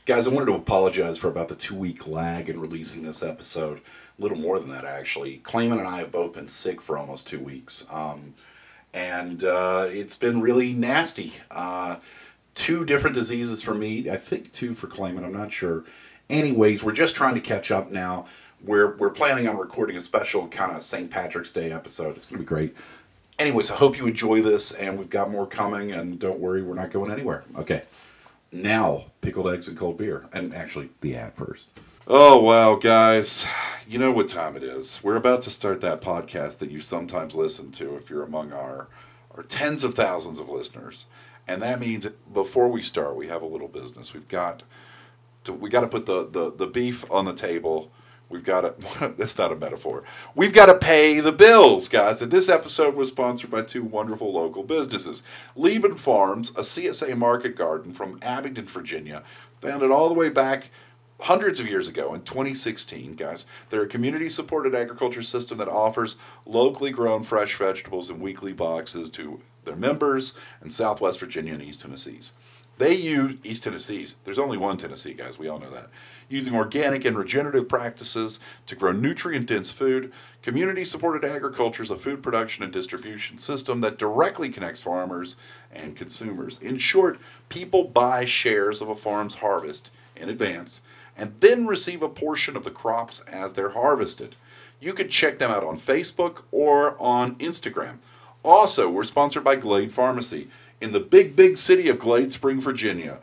Guys, I wanted to apologize for about the 2 week lag in releasing this episode. A little more than that, actually. Clayman and I have both been sick for almost 2 weeks. And it's been really nasty. Two different diseases for me. I think two for Clayman, I'm not sure. Anyways, we're just trying to catch up now. We're planning on recording a special kind of St. Patrick's Day episode. It's going to be great. Anyways, I hope you enjoy this, and we've got more coming, and don't worry, we're not going anywhere. Okay. Now, pickled eggs and cold beer. And actually, the ad first. Oh, wow, guys. You know what time it is. We're about to start that podcast that you sometimes listen to if you're among our tens of thousands of listeners. And that means before we start, we have a little business. We got to put the beef on the table. We've got to, that's not a metaphor. We've got to pay the bills, guys. And this episode was sponsored by two wonderful local businesses. Lieben Farms, a CSA market garden from Abingdon, Virginia, founded all the way back hundreds of years ago in 2016, guys. They're a community-supported agriculture system that offers locally grown fresh vegetables in weekly boxes to their members in Southwest Virginia and East Tennessee. They use East Tennessee's. There's only one Tennessee, guys. We all know that. Using organic and regenerative practices to grow nutrient-dense food, community-supported agriculture is a food production and distribution system that directly connects farmers and consumers. In short, people buy shares of a farm's harvest in advance and then receive a portion of the crops as they're harvested. You can check them out on Facebook or on Instagram. Also, we're sponsored by Glade Pharmacy in the big city of Glade Spring, Virginia.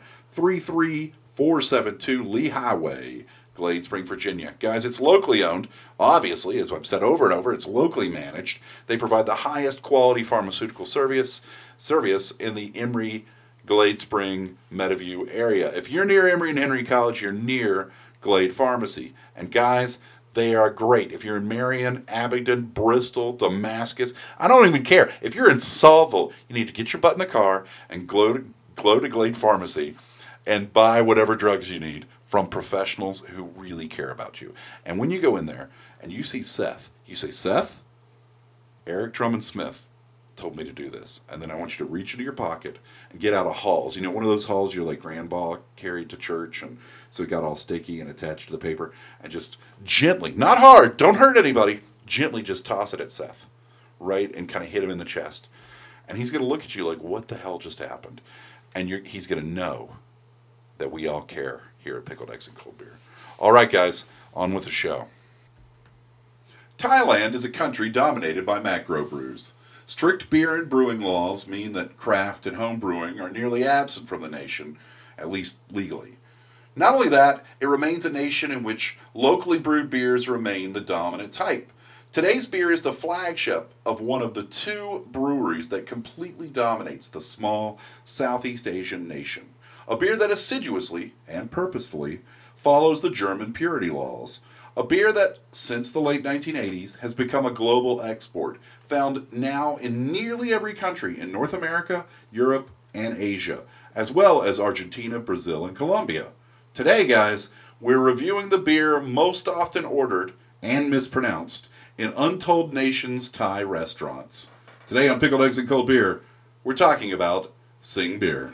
33472 Lee Highway, Glade Spring, Virginia. Guys, it's locally owned. Obviously, as I've said over and over, it's locally managed. They provide the highest quality pharmaceutical service in the Emory, Glade Spring, Meadowview area. If you're near Emory and Henry College, you're near Glade Pharmacy. And guys, they are great. If you're in Marion, Abingdon, Bristol, Damascus, I don't even care. If you're in Saltville, you need to get your butt in the car and go to Glade Pharmacy and buy whatever drugs you need from professionals who really care about you. And when you go in there and you see Seth, you say, Seth, Eric Drummond Smith told me to do this. And then I want you to reach into your pocket and get out a Halls. You know, one of those Halls your like grandpa carried to church, and so it got all sticky and attached to the paper, and just gently, not hard, don't hurt anybody, gently just toss it at Seth, right, and kind of hit him in the chest. And he's going to look at you like, what the hell just happened? And he's going to know that we all care here at Pickled Eggs and Cold Beer. All right, guys, on with the show. Thailand is a country dominated by macro brews. Strict beer and brewing laws mean that craft and home brewing are nearly absent from the nation, at least legally. Not only that, it remains a nation in which locally brewed beers remain the dominant type. Today's beer is the flagship of one of the two breweries that completely dominates the small Southeast Asian nation. A beer that assiduously and purposefully follows the German purity laws. A beer that, since the late 1980s, has become a global export, found now in nearly every country in North America, Europe, and Asia, as well as Argentina, Brazil, and Colombia. Today, guys, we're reviewing the beer most often ordered and mispronounced in Untold Nations Thai restaurants. Today on Pickled Eggs and Cold Beer, we're talking about Sing Beer.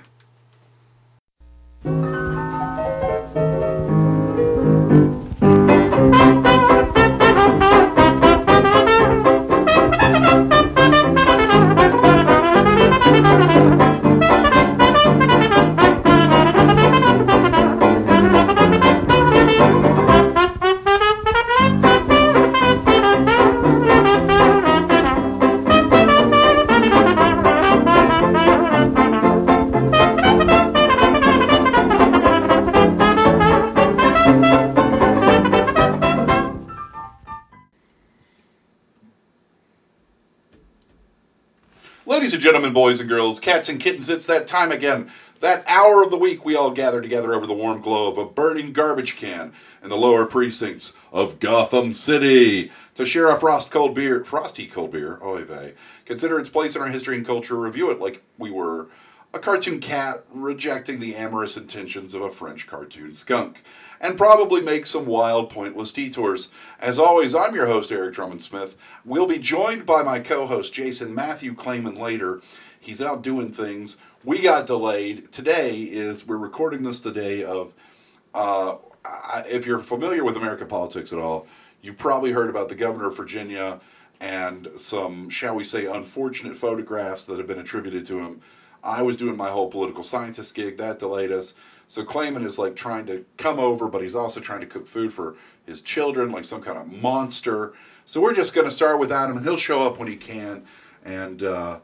Ladies and gentlemen, boys and girls, cats and kittens, it's that time again. That hour of the week we all gather together over the warm glow of a burning garbage can in the lower precincts of Gotham City to share a frosty cold beer, oy vey. Consider its place in our history and culture, review it like we were a cartoon cat rejecting the amorous intentions of a French cartoon skunk, and probably make some wild, pointless detours. As always, I'm your host, Eric Drummond Smith. We'll be joined by my co-host, Jason Matthew Clayman, later. He's out doing things. We got delayed. We're recording this the day of if you're familiar with American politics at all, you've probably heard about the governor of Virginia and some, shall we say, unfortunate photographs that have been attributed to him. I was doing my whole political scientist gig. That delayed us. So Clayman is like trying to come over, but he's also trying to cook food for his children, like some kind of monster. So we're just going to start without him, and he'll show up when he can. And,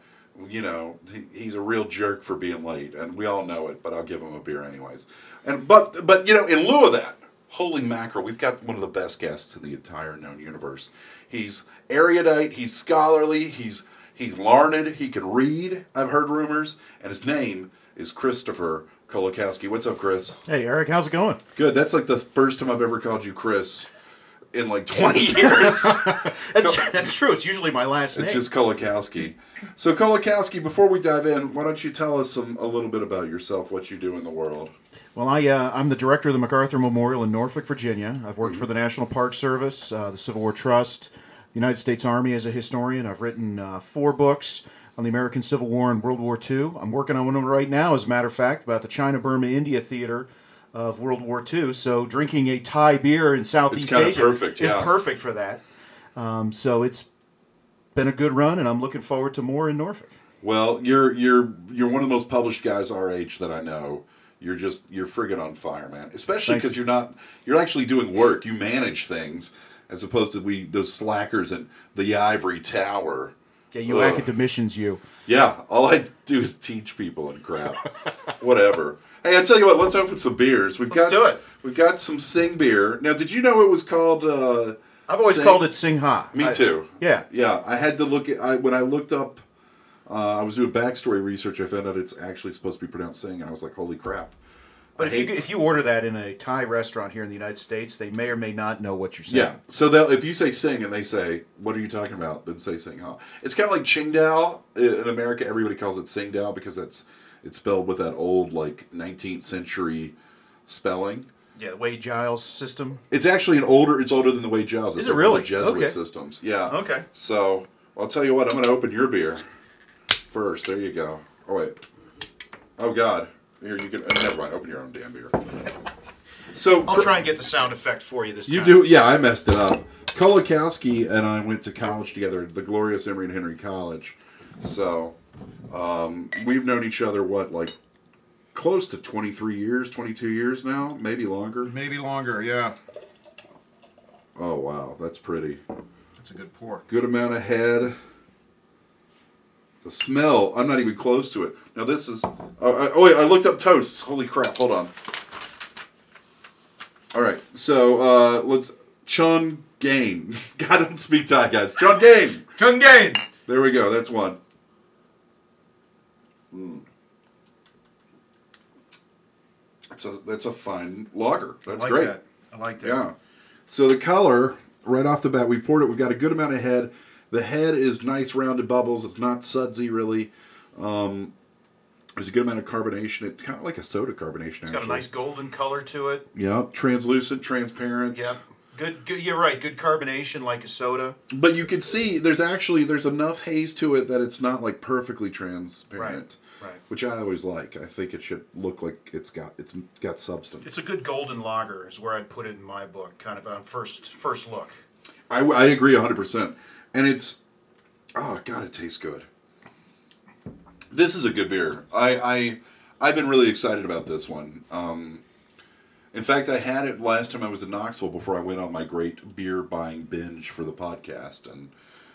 he's a real jerk for being late, and we all know it, but I'll give him a beer anyways. But in lieu of that, holy mackerel, we've got one of the best guests in the entire known universe. He's erudite, he's scholarly, he's learned, he can read, I've heard rumors, and his name is Christopher Kolakowski. What's up, Chris? Hey, Eric, how's it going? Good. That's like the first time I've ever called you Chris in like 20 years. That's true. It's usually my last name. It's just Kolakowski. So, Kolakowski, before we dive in, why don't you tell us a little bit about yourself, what you do in the world? Well, I'm the director of the MacArthur Memorial in Norfolk, Virginia. I've worked for the National Park Service, the Civil War Trust, the United States Army as a historian. I've written 4 books on the American Civil War and World War II. I'm working on one right now, as a matter of fact, about the China-Burma-India theater of World War II. So drinking a Thai beer in Southeast Asia is perfect for that. So it's been a good run, and I'm looking forward to more in Norfolk. Well, you're one of the most published guys our age that I know. You're friggin' on fire, man. Especially because you're actually doing work. You manage things as opposed to those slackers in the ivory tower. Yeah, you academicians, you. Yeah, all I do is teach people and crap. Whatever. Hey, I tell you what, let's open some beers. Let's do it. We've got some Sing beer. Now, did you know it was called I've always called it Sing Ha. Me too. Yeah. Yeah, I had to look at when I looked up I was doing backstory research, I found out it's actually supposed to be pronounced Sing, and I was like, holy crap. But if you order that in a Thai restaurant here in the United States, they may or may not know what you're saying. Yeah, so if you say Sing and they say, what are you talking about, then say Sing Ha. It's kind of like Qingdao. In America, everybody calls it Tsingtao because it's spelled with that old, 19th century spelling. Yeah, the Wade-Giles system. It's actually it's older than the Wade-Giles. Is it really? The Jesuit systems. Yeah. Okay. So, I'll tell you what, I'm going to open your beer first. There you go. Oh, wait. Oh, God. Here, you can... never mind. Open your own damn beer. So I'll try and get the sound effect for you this time. You do? Yeah, I messed it up. Kolakowski and I went to college together at the glorious Emory and Henry College. So, we've known each other, close to 23 years, 22 years now? Maybe longer? Maybe longer, yeah. Oh, wow. That's pretty. That's a good pour. Good amount of head. The smell, I'm not even close to it. Now this is... wait, I looked up toasts. Holy crap, hold on. All right, so let's... Chun Gain. God, I don't speak Thai, guys. Chun Gain. Chun Gain. There we go, that's one. That's a fine lager. That's great. I like that. Yeah. So the color, right off the bat, we poured it. We've got a good amount of head. The head is nice rounded bubbles. It's not sudsy, really. There's a good amount of carbonation. It's kind of like a soda carbonation, It's got a nice golden color to it. Yeah, translucent, transparent. Yep. Good. You're right. Good carbonation, like a soda. But you can see there's enough haze to it that it's not perfectly transparent. Right. Which I always like. I think it should look like it's got substance. It's a good golden lager, is where I'd put it in my book, kind of on first look. I agree 100%. And it's, oh God, it tastes good. This is a good beer. I've been really excited about this one. In fact, I had it last time I was in Knoxville before I went on my great beer buying binge for the podcast, and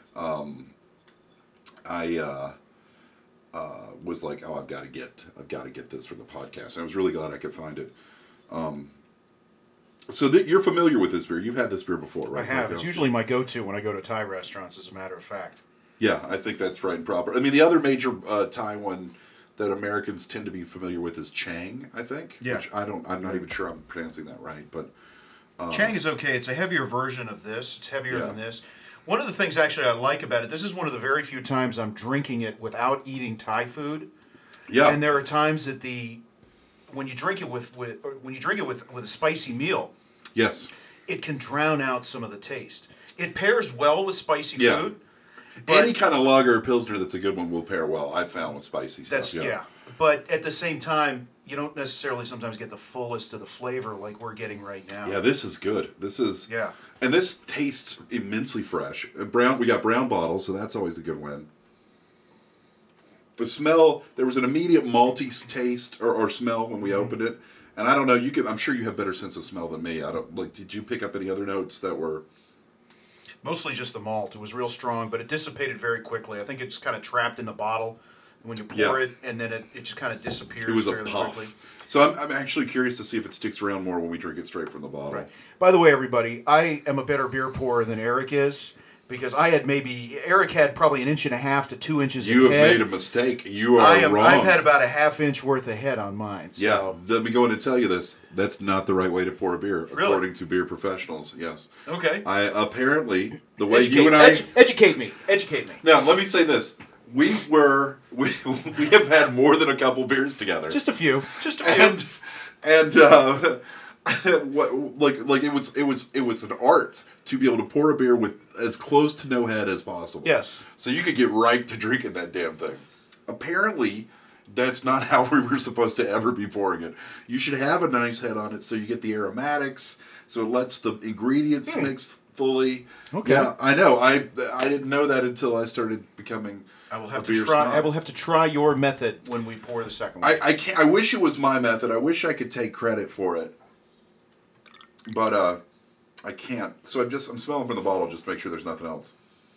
I was like, oh, I've got to get this for the podcast. And I was really glad I could find it. So you're familiar with this beer. You've had this beer before, right? I have. It's usually my go-to when I go to Thai restaurants, as a matter of fact. Yeah, I think that's right and proper. I mean, the other major Thai one that Americans tend to be familiar with is Chang, I think. Yeah. Which I'm not even sure I'm pronouncing that right, but... Chang is okay. It's a heavier version of this. It's heavier than this. One of the things, actually, I like about it, this is one of the very few times I'm drinking it without eating Thai food. Yeah. And there are times that when you drink it with a spicy meal, yes, it can drown out some of the taste. It pairs well with spicy food. Any kind of lager or pilsner that's a good one will pair well, I've found, with spicy stuff. but at the same time, you don't necessarily sometimes get the fullest of the flavor like we're getting right now. Yeah, this is good. This is Yeah. and this tastes immensely fresh. Brown, we got brown bottles, so that's always a good win. The smell, there was an immediate malty taste or smell when we opened it, and I don't know. I'm sure you have better sense of smell than me. I don't like. Did you pick up any other notes that were? Mostly just the malt. It was real strong, but it dissipated very quickly. I think it's kind of trapped in the bottle when you pour it, and then it just kind of disappears. It was a fairly puff. quickly. So I'm actually curious to see if it sticks around more when we drink it straight from the bottle. Right. By the way, everybody, I am a better beer pourer than Eric is because Eric had probably 1.5 inches to 2 inches. You of have head. made a mistake. You are wrong. I've had about a 1/2 inch worth of head on mine. So. Yeah, let me go in and tell you this. That's not the right way to pour a beer, Really? according to beer professionals. Yes. Okay. Apparently the way you and I educate me. Now let me say this: we have had more than a couple beers together. Just a few. And like it was an art to be able to pour a beer with as close to no head as possible. Yes. So you could get right to drinking that damn thing. Apparently, that's not how we were supposed to ever be pouring it. You should have a nice head on it so you get the aromatics, so it lets the ingredients mix fully. Okay. Yeah, I know. I didn't know that until I started becoming. I will have a to beer try. snob. I will have to try your method when we pour the second one. I can't. I wish it was my method. I wish I could take credit for it, but I can't. So I'm smelling from the bottle just to make sure there's nothing else.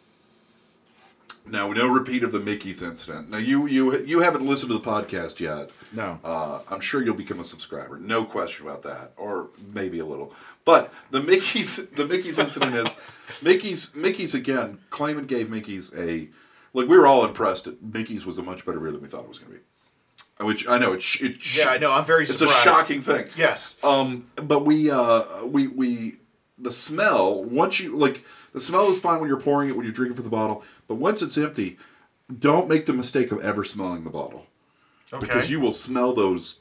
Now, no repeat of the Mickey's incident. Now, you haven't listened to the podcast yet. No. I'm sure you'll become a subscriber. No question about that, or maybe a little. But the Mickey's incident is Mickey's again. Clayman gave Mickey's we were all impressed that Mickey's was a much better beer than we thought it was going to be. Which I know I know. I'm very surprised. It's a shocking thing. Yes. But we the smell the smell is fine when you're pouring it when you're drinking from the bottle, but once it's empty, don't make the mistake of ever smelling the bottle, because you will smell those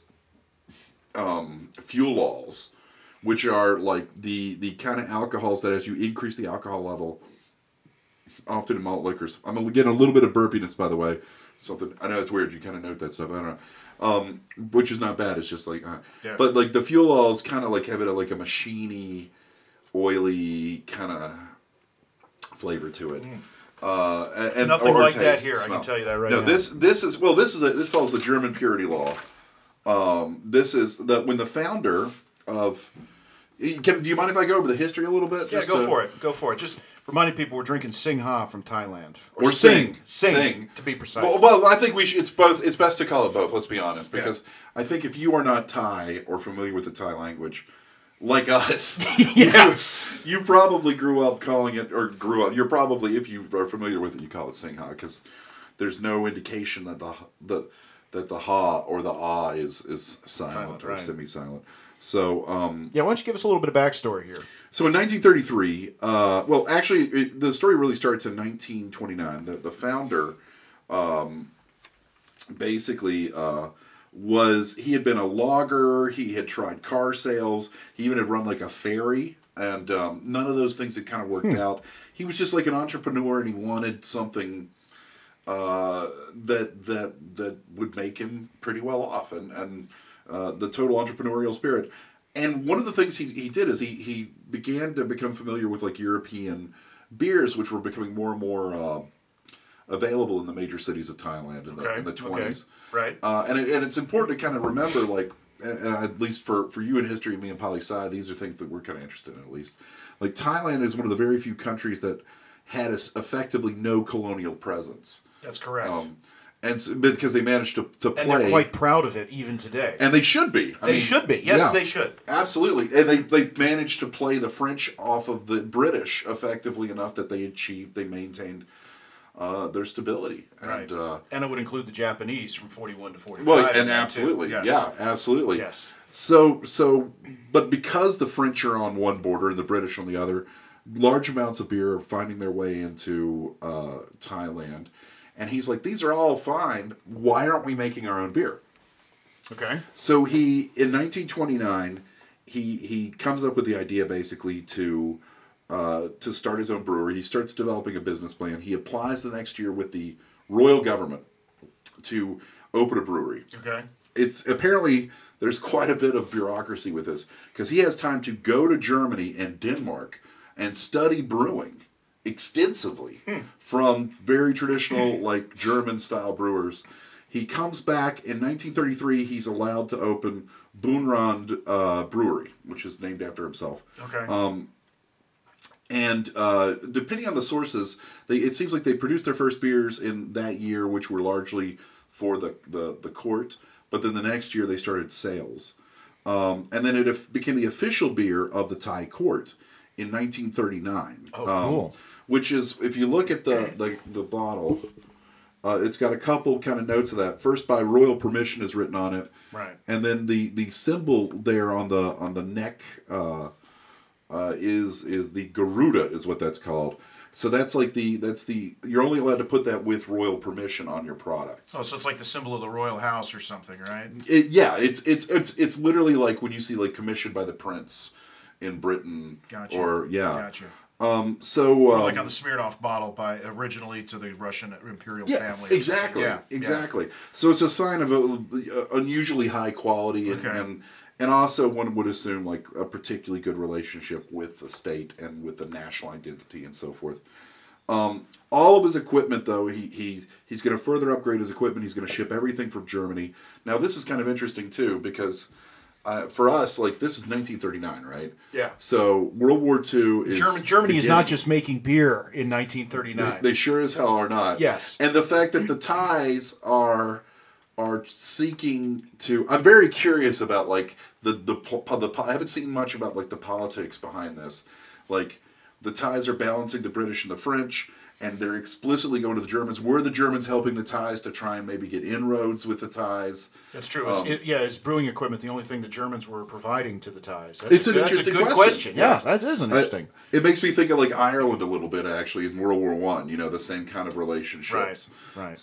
fuel-alls, which are like the kind of alcohols that as you increase the alcohol level, often in malt liquors. I'm getting a little bit of burpiness, by the way. Something I know it's weird. You kind of note that stuff. I don't know. Which is not bad. It's just like, but like the fuel-alls kind of like have it like a machiney, oily kind of flavor to it. And nothing or like taste, that here. smell. I can tell you that right now. now. This follows the German purity law. This is when the founder of. Do you mind if I go over the history a little bit? Yeah, Go for it. Just reminding people we're drinking Singha from Thailand. Or Sing, to be precise. Well, I think we should. It's both. It's best to call it both. Let's be honest, because I think if you are not Thai or familiar with the Thai language, like us, you probably grew up calling it, or grew up. You're probably, if you are familiar with it, you call it Singha, because there's no indication that the ha or the ah is silent or semi-silent. So why don't you give us a little bit of backstory here? So in 1933, the story really starts in 1929. The founder, basically, he had been a logger. He had tried car sales. He even had run like a ferry, and none of those things had kind of worked out. He was just like an entrepreneur, and he wanted something that would make him pretty well off, and the total entrepreneurial spirit. And one of the things he did is he began to become familiar with like European beers, which were becoming more and more available in the major cities of Thailand in the 20s. Okay. Right. And it's important to kind of remember, like, at least for you in history, me and Poli Sci, these are things that we're kind of interested in, at least. Like, Thailand is one of the very few countries that had effectively no colonial presence. That's correct. And because they managed to play. And they're quite proud of it even today. And they should be. They should be. Yes, they should. Absolutely. And they managed to play the French off of the British effectively enough that they maintained their stability. Right. And it would include the Japanese from 41 to 45. Well, and absolutely. Yes. Yeah, absolutely. Yes. So, but because the French are on one border and the British on the other, large amounts of beer are finding their way into Thailand. And he's like, these are all fine. Why aren't we making our own beer? Okay. So in 1929, he comes up with the idea basically to start his own brewery. He starts developing a business plan. He applies the next year with the royal government to open a brewery. Okay. It's apparently there's quite a bit of bureaucracy with this because he has time to go to Germany and Denmark and study brewing extensively from very traditional like German style brewers. He comes back in 1933. He's allowed to open Bunrand Brewery, which is named after himself. Okay. And depending on the sources, it seems like they produced their first beers in that year, which were largely for the court. But then the next year they started sales. And then it became the official beer of the Thai court in 1939. Oh, cool. Which is, if you look at the bottle, it's got a couple kind of notes of that. First, by royal permission is written on it. Right. And then the symbol there on the neck is the Garuda is what that's called. So that's you're only allowed to put that with royal permission on your products. Oh, so it's like the symbol of the royal house or something, right? It's literally like when you see like commissioned by the prince in Britain. Gotcha. Or Gotcha. Or like on the Smirnoff bottle by originally to the Russian imperial family. Exactly. Yeah, exactly. Yeah. So it's a sign of a unusually high quality and also one would assume like a particularly good relationship with the state and with the national identity and so forth. All of his equipment, though, he's going to further upgrade his equipment. He's going to ship everything from Germany. Now, this is kind of interesting, too, because for us, like, this is 1939, right? Yeah. So World War II is... Germany is not just making beer in 1939. They sure as hell are not. Yes. And the fact that the Thais are seeking to... I'm very curious about, like, I haven't seen much about, like, the politics behind this. Like, the Thais are balancing the British and the French, and they're explicitly going to the Germans. Were the Germans helping the Thais to try and maybe get inroads with the Thais? That's true. Is brewing equipment the only thing the Germans were providing to the Thais? It's an interesting question. Yeah, that is interesting. It makes me think of like Ireland a little bit, actually, in World War I. You know, the same kind of relationships. Right.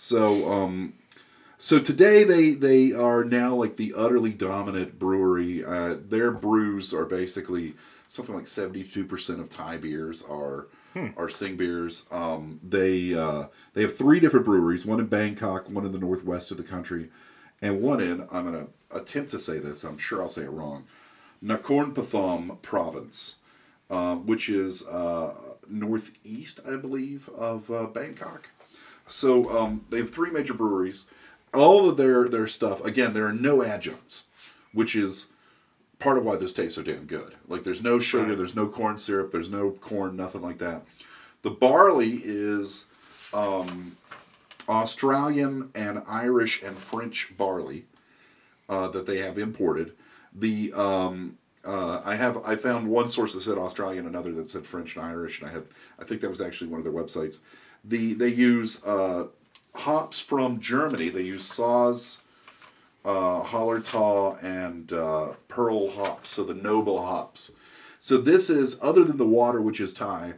So today they are now like the utterly dominant brewery. Their brews are basically something like 72% of Thai beers are Sing beers. They have 3 different breweries, one in Bangkok, one in the northwest of the country, and one in, I'm going to attempt to say this, I'm sure I'll say it wrong, Nakhon Pathom province, which is northeast, I believe, of Bangkok. So they have 3 major breweries. All of their stuff, again, there are no adjuncts, which is part of why this tastes so damn good. Like, there's no sugar, right. There's no corn syrup, there's no corn, nothing like that. The barley is Australian and Irish and French barley that they have imported. The I found one source that said Australian, another that said French and Irish, and I think that was actually one of their websites. They use hops from Germany. They use Saaz, Hallertau, and Pearl hops, so the noble hops. So this is, other than the water, which is Thai,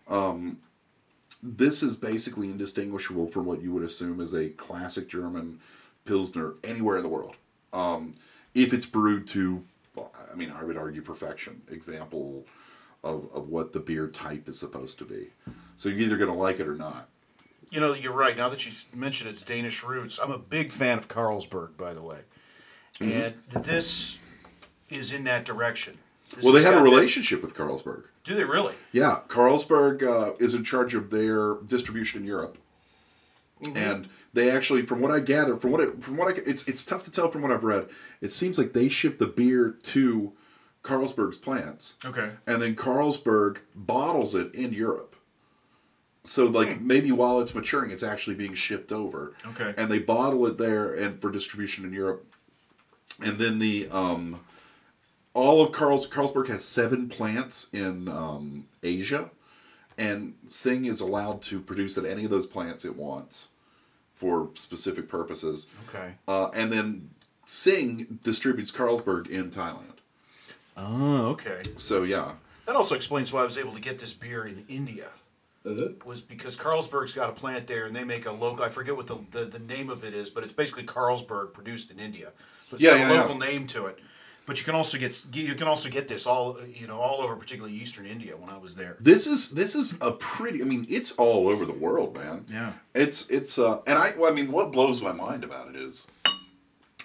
this is basically indistinguishable from what you would assume is a classic German Pilsner anywhere in the world. If it's brewed to, I mean, I would argue perfection. Example of what the beer type is supposed to be. So you're either going to like it or not. You know, you're right. Now that you mentioned its Danish roots, I'm a big fan of Carlsberg, by the way. Mm-hmm. And this is in that direction. Well, they have a relationship with Carlsberg. Do they really? Yeah. Carlsberg is in charge of their distribution in Europe. Mm-hmm. And they actually, from what I gather, it's tough to tell from what I've read, it seems like they ship the beer to Carlsberg's plants. Okay. And then Carlsberg bottles it in Europe. So, like, maybe while it's maturing, it's actually being shipped over. Okay. And they bottle it there and for distribution in Europe. And then the all of Carlsberg has 7 plants in Asia, and Sing is allowed to produce at any of those plants it wants for specific purposes. Okay. And then Sing distributes Carlsberg in Thailand. Oh, okay. So, yeah. That also explains why I was able to get this beer in India. Was because Carlsberg's got a plant there, and they make a local. I forget what the name of it is, but it's basically Carlsberg produced in India. But it's got a local name to it. But you can also get this all over, particularly Eastern India. When I was there, this is a pretty. I mean, it's all over the world, man. Yeah. It's what blows my mind about it is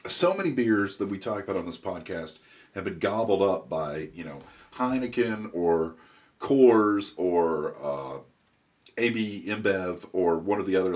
so many beers that we talk about on this podcast have been gobbled up by, Heineken or Coors or AB InBev or one of the other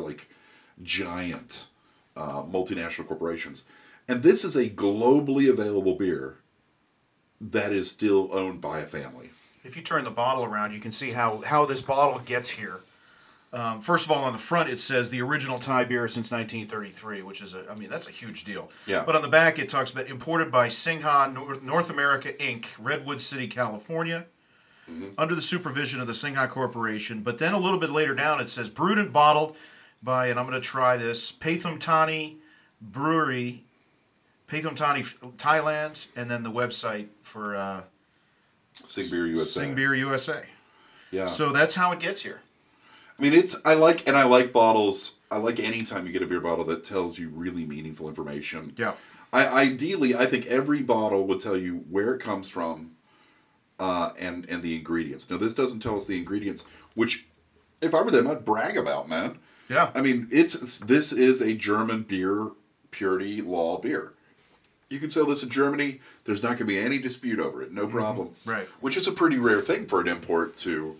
giant multinational corporations. And this is a globally available beer that is still owned by a family. If you turn the bottle around, you can see how this bottle gets here. First of all, on the front, it says the original Thai beer since 1933, which is that's a huge deal. Yeah. But on the back, it talks about imported by Singha North America Inc., Redwood City, California, under the supervision of the Singha Corporation. But then a little bit later down, it says brewed and bottled by, and I'm going to try this, Pathum Thani Brewery, Pathum Thani, Thailand, and then the website for Sing Beer USA. Sing Beer USA. Yeah. So that's how it gets here. I mean, I like bottles. I like any time you get a beer bottle that tells you really meaningful information. Yeah. Ideally, I think every bottle would tell you where it comes from, and the ingredients. Now, this doesn't tell us the ingredients, which, if I were them, I'd brag about, man. Yeah. I mean, this is a German beer purity law beer. You can sell this in Germany. There's not going to be any dispute over it. No problem. Right. Which is a pretty rare thing for an import to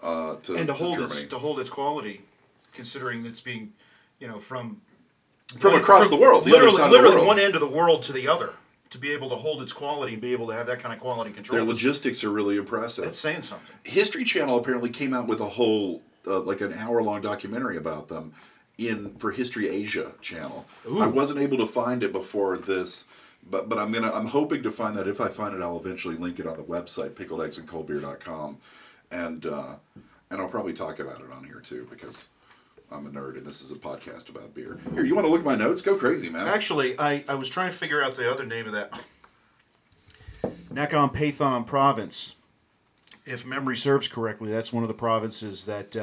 hold Germany. its quality, considering it's being, from across the world, literally one end of the world to the other, to be able to hold its quality and be able to have that kind of quality control. Their logistics are really impressive. That's saying something. History Channel apparently came out with a whole an hour-long documentary about them for History Asia channel. Ooh. I wasn't able to find it before this. But I'm hoping to find that. If I find it, I'll eventually link it on the website, pickledeggsandcoldbeer.com, and I'll probably talk about it on here too, because I'm a nerd and this is a podcast about beer. Here, you want to look at my notes? Go crazy, man. Actually, I was trying to figure out the other name of that. Nakhon Pathom province. If memory serves correctly, that's one of the provinces that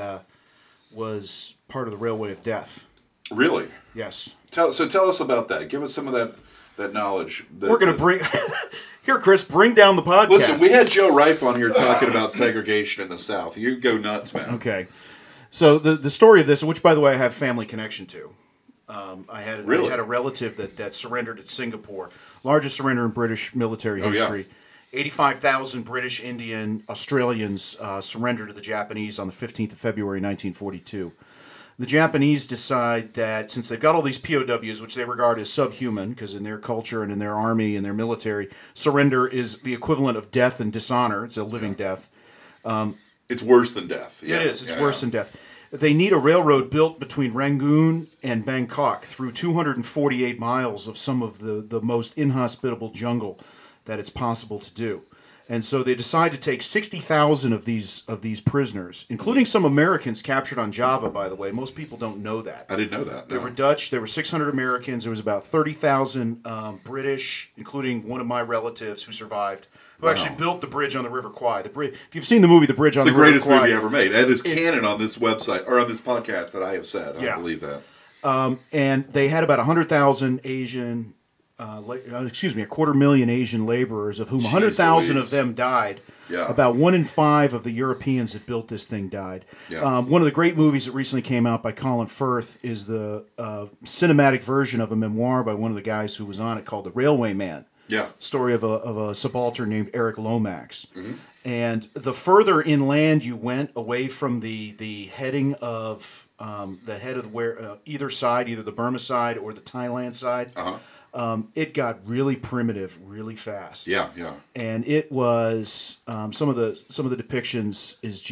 was part of the Railway of Death. Really? Yes. Tell us about that. Give us some of that knowledge. We're going to bring... Here, Chris, bring down the podcast. Listen, we had Joe Reif on here talking about segregation in the South. You go nuts, man. Okay. So the story of this, which, by the way, I have family connection to. I had a relative that surrendered at Singapore. Largest surrender in British military history. Yeah. 85,000 British, Indian, Australians surrendered to the Japanese on the 15th of February, 1942. The Japanese decide that since they've got all these POWs, which they regard as subhuman, because in their culture and in their army and their military, surrender is the equivalent of death and dishonor. It's a living death. It's worse than death. Yeah. It is. It's worse than death. They need a railroad built between Rangoon and Bangkok through 248 miles of some of the most inhospitable jungle that it's possible to do. And so they decide to take 60,000 of these prisoners, including some Americans captured on Java, by the way. Most people don't know that. I didn't know that. No. There were Dutch, there were 600 Americans, there was about 30,000 British, including one of my relatives who survived, who actually built the bridge on the River Kwai. The bridge, if you've seen the movie The Bridge on the River Kwai. The greatest movie ever made. That is canon on this website, or on this podcast that I have said. I believe that. And they had about 100,000 Asian... a 250,000 Asian laborers, of whom 100,000 of them died. Yeah. About 1 in 5 of the Europeans that built this thing died. Yeah. One of the great movies that recently came out by Colin Firth is the cinematic version of a memoir by one of the guys who was on it called The Railway Man. Yeah. Story of a subaltern named Eric Lomax. Mm-hmm. And the further inland you went, away from the heading of the head of either side, either the Burma side or the Thailand side. Uh-huh. It got really primitive really fast. Yeah. And it was some of the depictions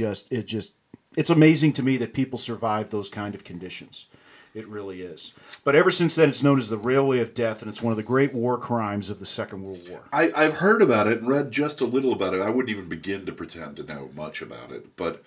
it's amazing to me that people survive those kind of conditions. It really is. But ever since then, it's known as the Railway of Death, and it's one of the great war crimes of the Second World War. I've heard about it and read just a little about it. I wouldn't even begin to pretend to know much about it. But,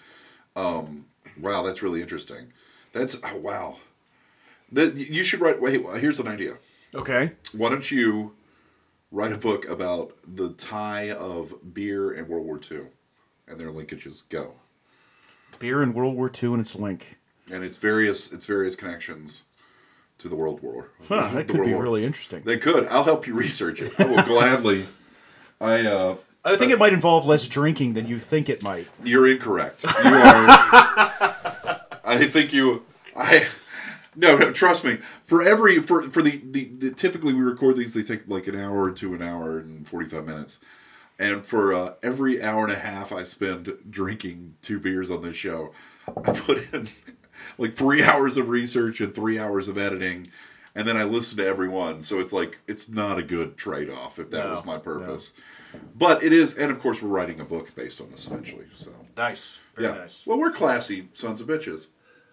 wow, that's really interesting. Wow. You should write... Wait, here's an idea. Okay. Why don't you write a book about the tie of beer and World War II and their linkages? Go. Beer and World War II and its link. And its various connections to the World War. That could be really interesting. They could. I'll help you research it. I will gladly. I think it might involve less drinking than you think it might. You're incorrect. You are. I think you. No, trust me. For the typically we record these, they take like an hour to an hour and 45 minutes. And for every hour and a half I spend drinking 2 beers on this show, I put in like 3 hours of research and 3 hours of editing, and then I listen to every one. So it's like, it's not a good trade-off if that was my purpose. No. But it is, and of course we're writing a book based on this eventually. So nice. Very nice. Well, we're classy sons of bitches.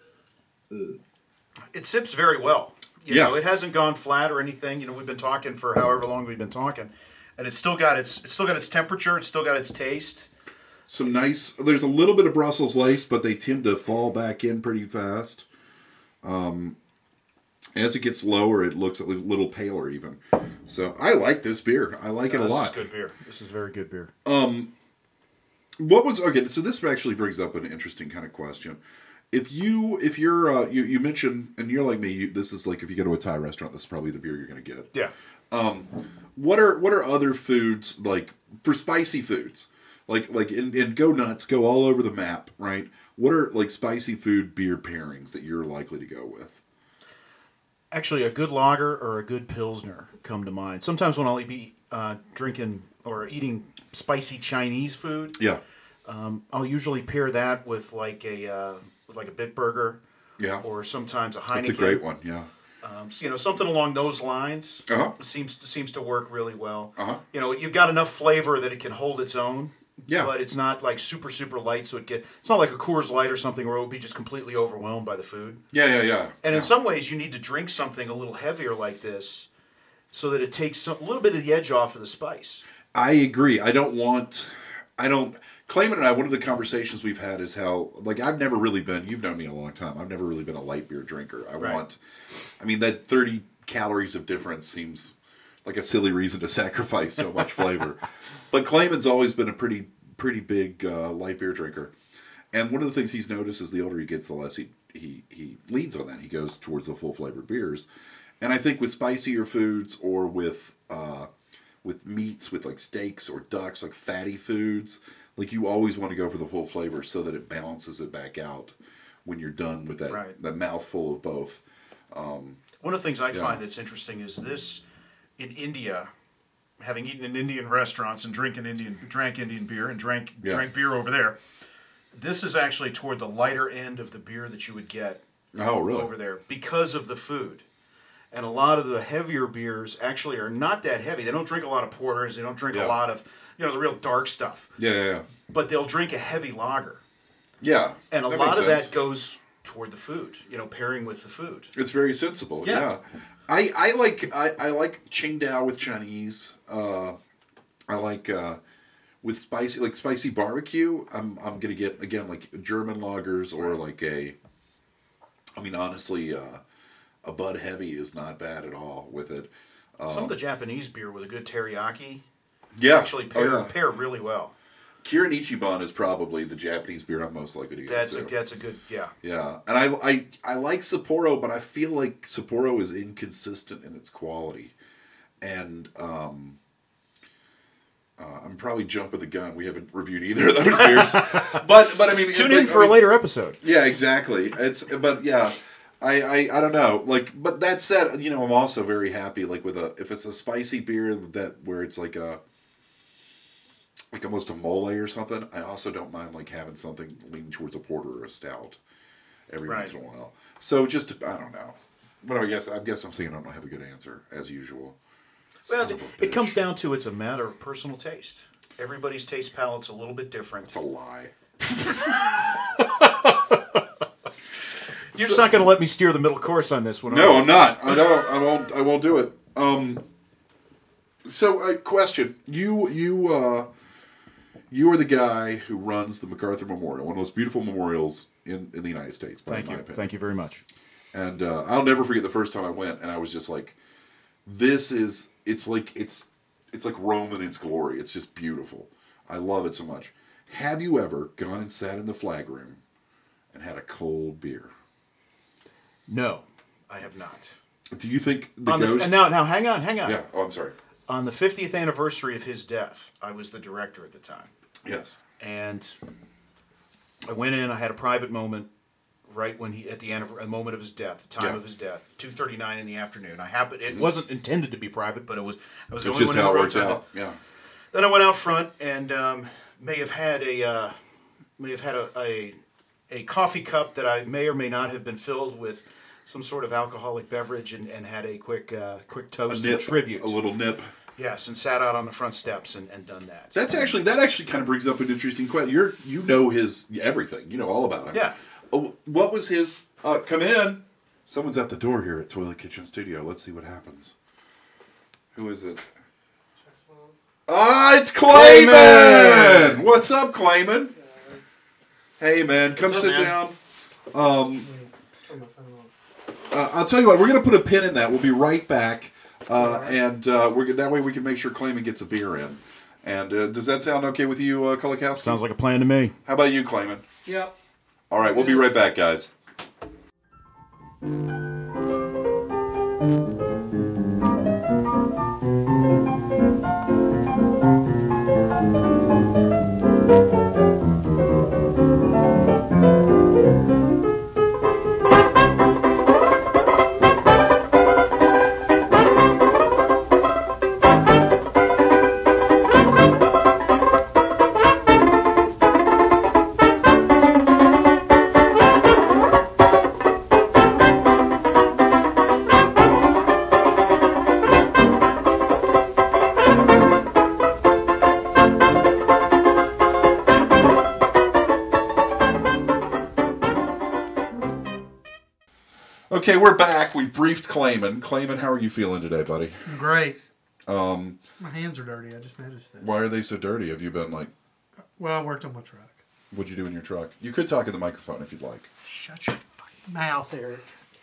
It sips very well. You know, it hasn't gone flat or anything. You know, we've been talking for however long we've been talking, and it's still got its temperature. It's still got its taste. Some nice. There's a little bit of Brussels lace, but they tend to fall back in pretty fast. As it gets lower, it looks a little paler even. So I like this beer. I like it a lot. This is good beer. This is very good beer. What was okay? So this actually brings up an interesting kind of question. If you're you mentioned, and you're like me, this is like if you go to a Thai restaurant, this is probably the beer you're going to get. Yeah. What are other foods like for spicy foods? Like in Go Nuts, go all over the map, right? What are like spicy food beer pairings that you're likely to go with? Actually, a good lager or a good pilsner come to mind. Sometimes when I'll be drinking or eating spicy Chinese food, I'll usually pair that with like a Bitburger, or sometimes a Heineken. That's a great one, yeah. So, something along those lines seems to work really well. You've got enough flavor that it can hold its own. Yeah. But it's not like super, super light, so it's not like a Coors Light or something where it would be just completely overwhelmed by the food. Yeah. And in some ways, you need to drink something a little heavier like this so that it takes a little bit of the edge off of the spice. I agree. Clayman and I, one of the conversations we've had is how, like, I've never really been, you've known me a long time, I've never really been a light beer drinker. That 30 calories of difference seems like a silly reason to sacrifice so much flavor. But Clayman's always been a pretty big light beer drinker. And one of the things he's noticed is the older he gets, the less he leans on that. He goes towards the full-flavored beers. And I think with spicier foods or with meats, with like steaks or ducks, like fatty foods, like you always want to go for the full flavor so that it balances it back out when you're done with that mouthful of both. One of the things I find that's interesting is this in India, having eaten in Indian restaurants and drank Indian beer and drank beer over there, this is actually toward the lighter end of the beer that you would get over there because of the food. And a lot of the heavier beers actually are not that heavy. They don't drink a lot of porters. They don't drink a lot of, the real dark stuff. Yeah. But they'll drink a heavy lager. Yeah. And a lot of that goes toward the food, pairing with the food. It's very sensible. Yeah. I like Qingdao with Chinese. I like with spicy barbecue. I'm gonna get again like German lagers or like honestly, a Bud Heavy is not bad at all with it. Some of the Japanese beer with a good teriyaki, actually pair really well. Kirin Ichiban is probably the Japanese beer I'm most likely to get. That's a good, yeah. Yeah, and I like Sapporo, but I feel like Sapporo is inconsistent in its quality, and I'm probably jumping the gun. We haven't reviewed either of those beers, but I mean, tune in for a later episode. Yeah, exactly. I don't know. But that said, I'm also very happy if it's a spicy beer where it's like almost a mole or something. I also don't mind having something leaning towards a porter or a stout every once in a while. So I don't know. But I guess I'm saying I don't have a good answer as usual. Well, it comes down to it's a matter of personal taste. Everybody's taste palate's a little bit different. It's a lie. You're just not going to let me steer the middle course on this one. No, I'm not. I won't do it. So, question: You are the guy who runs the MacArthur Memorial, one of the most beautiful memorials in the United States. Thank you. Thank you very much. And I'll never forget the first time I went, and I was just like, it's like Rome in its glory. It's just beautiful. I love it so much. Have you ever gone and sat in the flag room and had a cold beer? No, I have not. Do you think the ghost... Now, hang on. Yeah, I'm sorry. On the 50th anniversary of his death, I was the director at the time. Yes. And I went in, I had a private moment right when he at the moment of his death, the time Yeah. of his death, 2:39 in the afternoon. It wasn't intended to be private, but I was the That's only just one in how the it road worked tunnel. out. Yeah. Then I went out front and may have had a coffee cup that I may or may not have been filled with some sort of alcoholic beverage and had a quick toast and tribute. A little nip. Yes, and sat out on the front steps and done that. That actually kind of brings up an interesting question. You know his everything. You know all about him. Yeah. Oh, what was his? Come in. Someone's at the door here at Toilet Kitchen Studio. Let's see what happens. Who is it? It's Clayman! What's up, Clayman? Hey, man, come What's up, sit man? down. I'll tell you what. We're gonna put a pin in that. We'll be right back, and that way we can make sure Clayman gets a beer in. And does that sound okay with you, Kulikowski? Sounds like a plan to me. How about you, Clayman? Yep. All right, we'll be right back, guys. Okay, we're back. We've briefed Clayman. Clayman, how are you feeling today, buddy? Great. My hands are dirty. I just noticed that. Why are they so dirty? Have you been like, Well, I worked on my truck. what'd you do in your truck? You could talk in the microphone if you'd like. Shut your fucking mouth, Eric.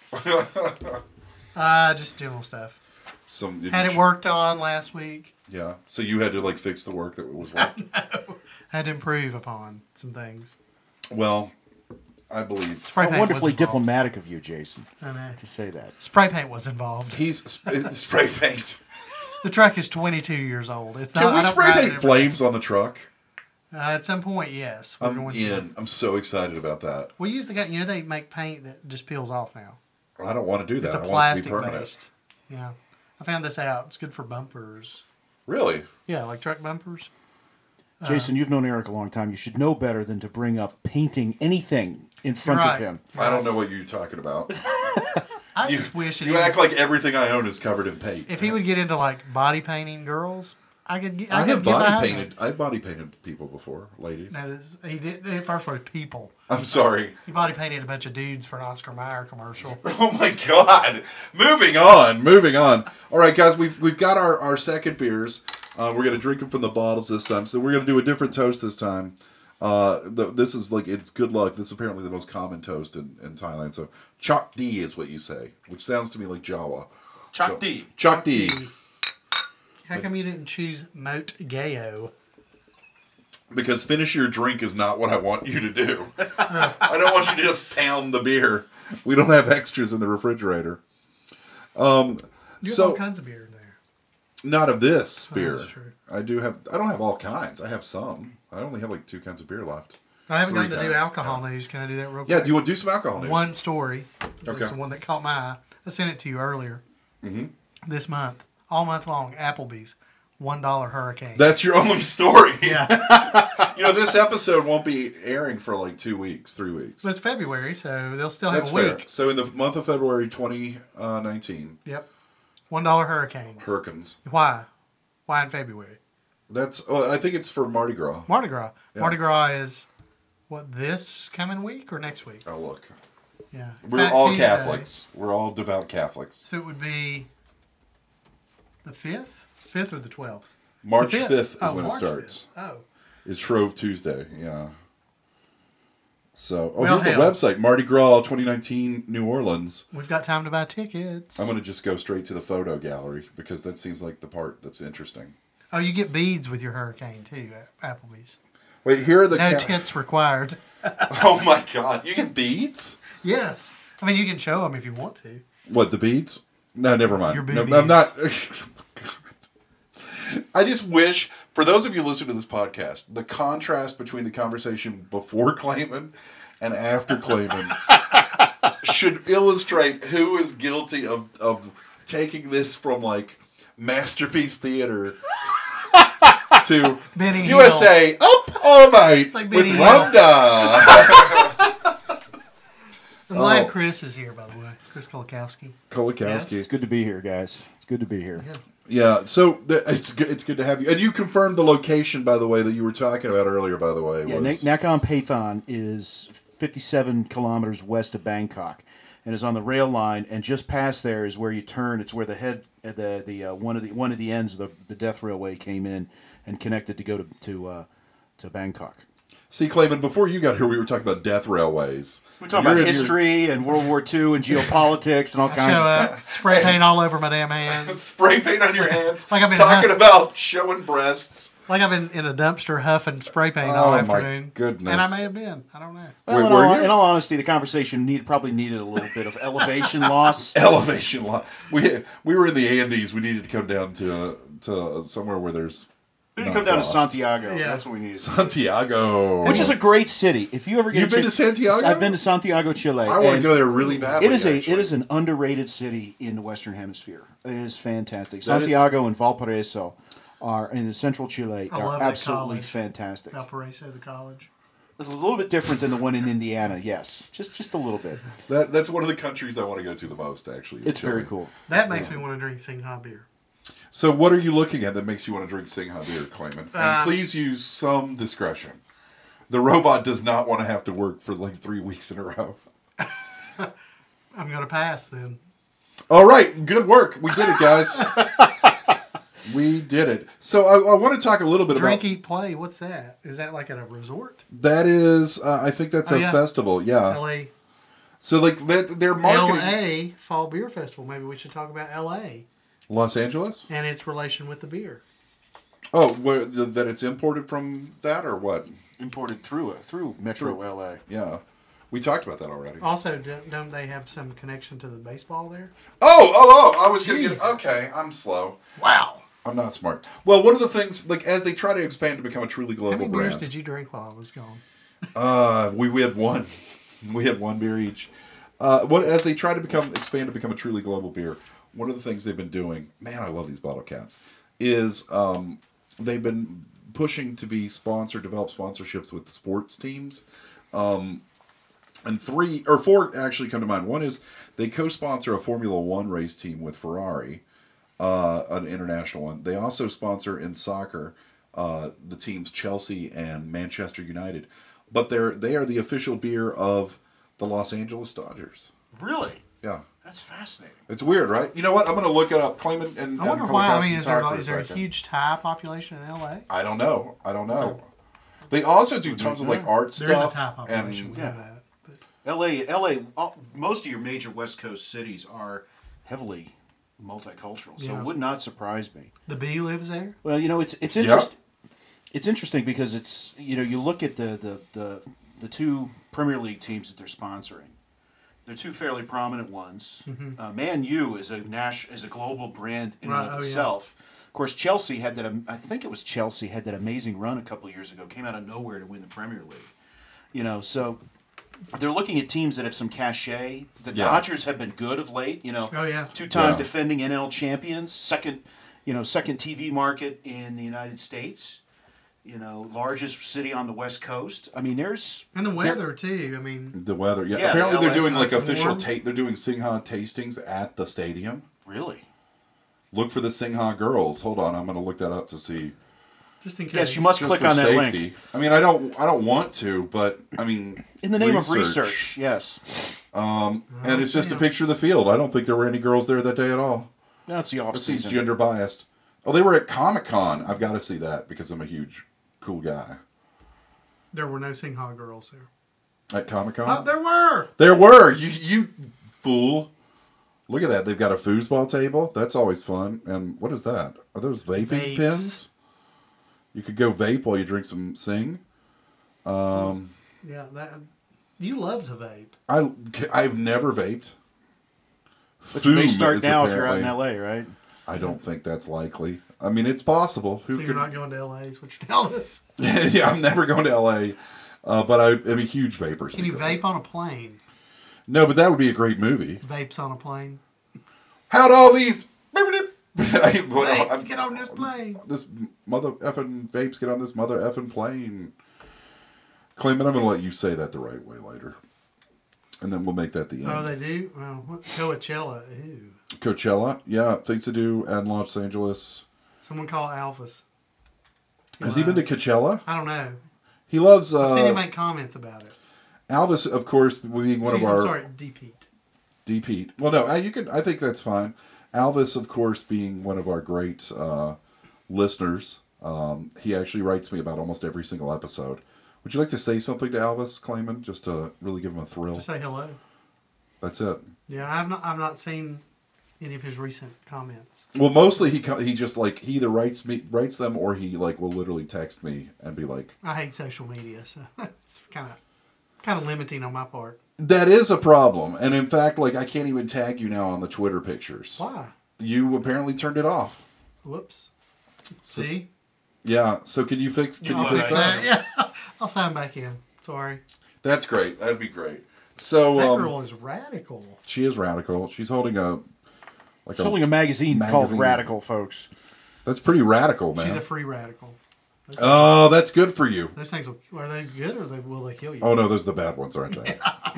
Just general stuff. Had it worked on last week. Yeah. So you had to like fix the work that was working. Had to improve upon some things. Well, I believe Spray paint Wonderfully was involved. diplomatic of you, Jason, I know. to say that. Spray paint was involved. he's spray paint. The truck is 22 years old. It's not. Can we I don't spray ride paint it flames on the truck? at some point, yes. We're I'm going in. I'm so excited about that. We use the guy. You know, they make paint that just peels off now. I don't want to do that. It's a I want it to plastic be permanent. based. Yeah, I found this out. It's good for bumpers. Really? Yeah, like truck bumpers. Jason, you've known Eric a long time. You should know better than to bring up painting anything in front Right. of him. I don't know what you're talking about. I just wish that You he act would- like everything I own is covered in paint. if he would get into like body painting girls, I could. I could have get body behind painted. that. I've body painted people before, ladies. That is, he did. First were people. I'm sorry. He body painted a bunch of dudes for an Oscar Mayer commercial. Oh my God! Moving on. All right, guys, we've got our second beers. We're gonna drink them from the bottles this time. So we're gonna do a different toast this time. This is like it's good luck. This is apparently the most common toast in Thailand. So Chok D is what you say, which sounds to me like Jawa. Chok D. Chok D. How come you didn't choose Moat Gayo? Because finish your drink is not what I want you to do. I don't want you to just pound the beer. We don't have extras in the refrigerator. You have So- all kinds of beer in there. Not of this beer. that's true. I don't have all kinds. I have some. I only have like 2 kinds of beer left. I haven't Three gotten to do kinds, alcohol news. Can I do that real quick? Yeah, do you want to do some alcohol news? One story. Okay. It's the one that caught my eye. I sent it to you earlier. Mm-hmm. This month, all month long, Applebee's $1 hurricane. That's your only story. yeah, This episode won't be airing for like 2 weeks, 3 weeks. but it's February, so they'll still have That's a week. fair. So in the month of February 2019, Yep, $1 hurricanes. Hurricanes. Why? Why in February? I think it's for Mardi Gras. Mardi Gras. Yeah. Mardi Gras is what, this coming week or next week? Oh, look. Yeah, We're Fat all Tuesday. Catholics. We're all devout Catholics. So it would be the 5th or the 12th. March It's 5th the is when March it starts. 5th. Oh, It's Shrove Tuesday, yeah. So, Well, here's the hell. website, Mardi Gras 2019 New Orleans. we've got time to buy tickets. I'm going to just go straight to the photo gallery because that seems like the part that's interesting. Oh, you get beads with your hurricane too at Applebee's. Wait, here are the... No tits required. Oh my God, you get beads? Yes. I mean, you can show them if you want to. What, the beads? No, never mind. Your No, boobies. I'm not... I just wish, for those of you listening to this podcast, the contrast between the conversation before Clayman and after Clayman should illustrate who is guilty of taking this from like Masterpiece Theater to Benny USA Hill. Up All Night like with Benny Hill. Wanda. I'm glad Chris is here, by the way. Chris Kolakowski. Kolakowski. It's good to be here, guys. It's good to be here. Yeah, so it's good to have you. And you confirmed the location, by the way, that you were talking about earlier, by the way. Yeah, was... Nakhon Pathom is 57 kilometers west of Bangkok, and is on the rail line. And just past there is where you turn. It's where the head, one of the ends of the Death Railway came in and connected to go to Bangkok. See, Clayman, before you got here, we were talking about death railways. We're talking about history and World War II and geopolitics and all kinds of stuff. Spray paint all over my damn hands. Spray paint on your hands. Like I've been talking about showing breasts. Like I've been in a dumpster huffing spray paint Oh, all my afternoon. goodness. And I may have been. I don't know. Well, Were you? in all honesty, the conversation probably needed a little bit of elevation loss. Elevation line. We were in the Andes. We needed to come down to somewhere where there's. We need to come down to Santiago. Yeah. That's what we needed. Santiago. Which is a great city. If you ever get You've been to Santiago? I've been to Santiago, Chile. I want to and go there really badly. It is actually. an underrated city in the Western Hemisphere. It is fantastic. That Santiago and Valparaiso are in the central Chile I love are that absolutely college. fantastic. Valparaiso, the college. It's a little bit different than the one in Indiana. Yes, just a little bit. That's one of the countries I want to go to the most. Actually, It's Chile. very cool. That makes me want to drink Singha beer. So, what are you looking at that makes you want to drink Singha beer, Clayman? And please use some discretion. The robot does not want to have to work for like 3 weeks in a row. I'm going to pass then. All right, good work. We did it, guys. We did it. So, I want to talk a little bit Drink, about. eat, play. What's that? Is that like at a resort? That is, I think that's Oh, a yeah. festival. Yeah. L.A. So, like, they're marketing. L.A. Fall Beer Festival. Maybe we should talk about L.A. Los Angeles? and its relation with the beer. Oh, that it's imported from that or what? Imported through Metro LA. Yeah. We talked about that already. Also, don't they have some connection to the baseball there? Oh, I was going to get... Jesus. Okay, I'm slow. Wow. I'm not smart. Well, one of the things, like, as they try to expand to become a truly How global many beers brand... did you drink while I was gone? We had one. We had one beer each. As they try to expand to become a truly global beer, one of the things they've been doing, man, I love these bottle caps, is they've been pushing to be develop sponsorships with sports teams. And 3 or 4 actually come to mind. One is they co-sponsor a Formula One race team with Ferrari, an international one. They also sponsor in soccer the teams Chelsea and Manchester United. But they are the official beer of the Los Angeles Dodgers. Really? Yeah. That's fascinating. It's weird, right? You know what? I'm going to look it up. Claim it and I wonder and why. I Kolakowski mean, is talk there for is there a second. huge Thai population in L.A.? I don't know. They also do tons of like art There is a stuff. Thai population. And We know that. But LA, most of your major West Coast cities are heavily multicultural, so Yeah. it would not surprise me. the bee lives there. Well, it's interesting. It's interesting because it's you look at the 2 Premier League teams that they're sponsoring. They're 2 fairly prominent ones. Man U is a global brand in Right, and of oh, yeah. itself. Of course, Chelsea had that. I think it was Chelsea had that amazing run a couple of years ago. Came out of nowhere to win the Premier League. So they're looking at teams that have some cachet. The Dodgers have been good of late. Oh, yeah. 2-time Yeah. defending NL champions, second TV market in the United States. Largest city on the West Coast. I mean, And the weather too. I mean, the weather, yeah. Yeah, Apparently, they're LA doing like it's official warm. they're doing Singha tastings at the stadium. really. Look for the Singha girls. Hold on, I'm going to look that up to see. just in case. Yes, you must Just click for on that safety. link. I mean, I don't want to, but I mean, In the name of research, yes. And it's just a damn. picture of the field. I don't think there were any girls there that day at all. That's the off It seems season. gender biased. Oh, they were at Comic-Con. I've got to see that because I'm a huge cool guy. There were no Singha girls there. At Comic-Con? Oh, there were. There were. You fool. Look at that. They've got a foosball table. That's always fun. And what is that? Are those vaping Vapes. pens? You could go vape while you drink some Sing. Yeah, that. You love to vape. I've never vaped. But you may Fume start is now if you're out in apparently- LA, right? I don't think that's likely. I mean, it's possible. Who So could? you're not going to L.A. is what you're telling us. Yeah, I'm never going to LA. But I am a huge vapor Can you seeker. vape on a plane? No, but that would be a great movie. Vapes on a plane. How'd all these... Let's get on this plane. This mother effing vapes get on this mother effing plane. Clayman, I'm going to let you say that the right way later. And then we'll make that the end. Oh, they do? Well, what? Coachella. Ew. Coachella, yeah, things to do in Los Angeles. Someone call Alphys. Has he been to Coachella? I don't know. He loves... I've seen him make comments about it. Alvis, of course, being one of our... I'm sorry, D-Pete. D-Pete. Well, no, you can. I think that's fine. Alvis, of course, being one of our great listeners, he actually writes me about almost every single episode. Would you like to say something to Alvis, Clayman, just to really give him a thrill? Just say hello. That's it. Yeah, I've not seen any of his recent comments. Well, mostly he just like he either writes them or he like will literally text me and be like, I hate social media, so it's kind of limiting on my part. that is a problem. And in fact, like I can't even tag you now on the Twitter pictures. Why? You apparently turned it off. Whoops. See? Yeah. So can you fix I'll fix that? Yeah, I'll sign back in. Sorry. That's great. That'd be great. So That girl is radical. she is radical. She's holding a She's holding a magazine called magazine. Radical, folks. That's pretty radical, man. She's a free radical. Oh, that's good for you. Those things are they good or will they kill you? Oh no, those are the bad ones, aren't they?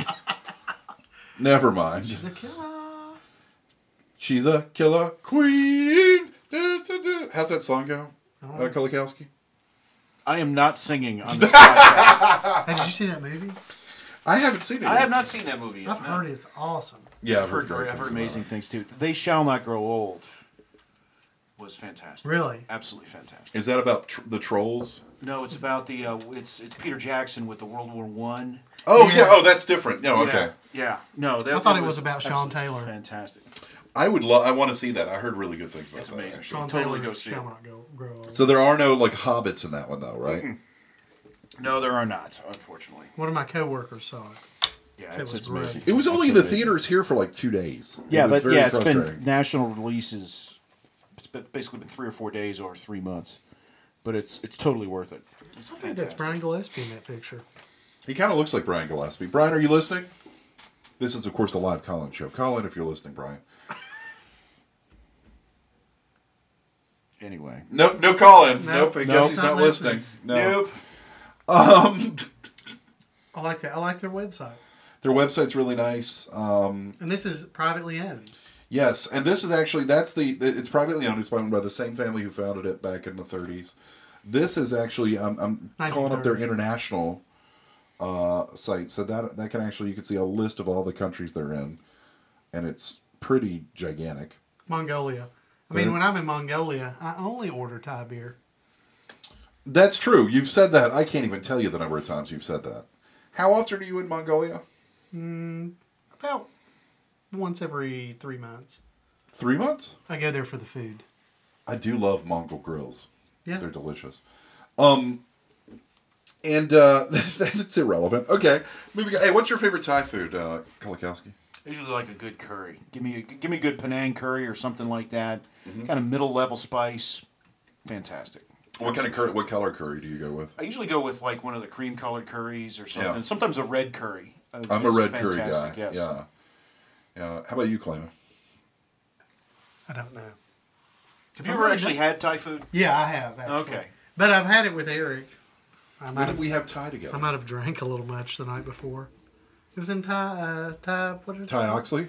Never mind. She's a killer. She's a killer queen. Du, du, du. How's that song go? Kulikowski? I am not singing on this podcast. Hey, did you see that movie? I haven't seen it. I yet. have not seen that movie yet. I've heard it's awesome. Yeah, I've heard great things amazing about things too. They Shall Not Grow Old was fantastic. Really? Absolutely fantastic. it. Is that about the trolls? No, it's about the it's Peter Jackson with the World War One. Oh yeah. Yeah. Oh, that's different. No, okay. Yeah. No, that, I thought that it was about Sean absolutely Taylor. Fantastic. I want to see that. I heard really good things about It's that. amazing. actually. Sean Totally Taylor go see shall it. not grow old. So there are no like hobbits in that one though, right? No, there are not, unfortunately. One of my coworkers saw it. Yeah, It was it's great. amazing. It was only in the amazing. theaters here for like 2 days. Yeah, It was but very yeah, it's frustrating. been national releases. Basically been 3 or 4 days or 3 months, but it's totally worth it. It's I think that's fantastic. Brian Gillespie in that picture. He kind of looks like Brian Gillespie. Brian, are you listening? This is, of course, the live call-in show. Call in if you're listening, Brian. Anyway, Nope, no call-in. Nope. Nope, I Nope. guess he's not Not listening. listening. No. I like that. I like their website. Their website's really nice. And this is privately owned. Yes, and this is actually, it's privately owned. It's owned by the same family who founded it back in the 30s. This is actually, I'm calling up their 1930s. international site. So that can actually, you can see a list of all the countries they're in. And it's pretty gigantic. Mongolia. I mean, when I'm in Mongolia, I only order Thai beer. That's true. You've said that. I can't even tell you the number of times you've said that. How often are you in Mongolia? About once every 3 months. 3 months? I go there for the food. I do love Mongol grills. Yeah. They're delicious. And that's irrelevant. Okay. Moving on. Hey, what's your favorite Thai food, Kulikowski? I usually like a good curry. Give me a good Penang curry or something like that. Mm-hmm. Kind of middle level spice. Fantastic. What kind of curry? What color curry do you go with? I usually go with like one of the cream colored curries or something. Yeah. Sometimes a red curry. I'm a is red curry guy. fantastic, yes. Yeah. Yeah. How about you, Clayman? I don't know. Have you ever actually had Thai food? Yeah, I have. Actually. Okay. But I've had it with Eric. I When might did have, we have Thai together? I might have drank a little much the night before. It was in Thai. What is it? Thai Oxley?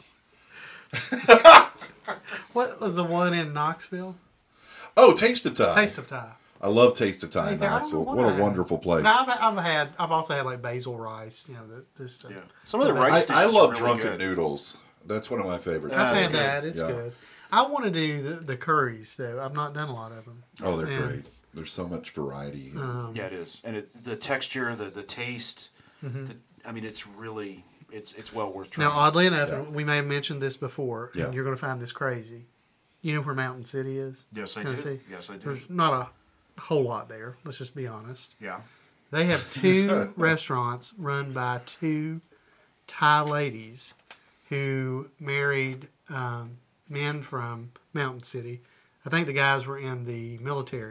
What was the one in Knoxville? Oh, Taste of Thai. Taste of Thai. I love Taste of Thai in I don't know Knoxville. what What I a had. wonderful place. No, I've also had like basil rice. You know, this stuff. Yeah. Some of the I- rice I dishes love are really drunken good. noodles. That's one of my favorites. I've That's had good. that. It's Yeah. good. I want to do the curries though. I've not done a lot of them. Oh, they're And, great. There's so much variety. Yeah, it is, and the texture, the taste. I mean, it's really it's well worth trying. Now, oddly enough, Yeah. and we may have mentioned this before, Yeah. and you're going to find this crazy. You know where Mountain City is? Yes, I do. Tennessee? Yes, I do. There's not a whole lot there. Let's just be honest. Yeah. They have 2 restaurants run by 2 Thai ladies who married men from Mountain City. I think the guys were in the military.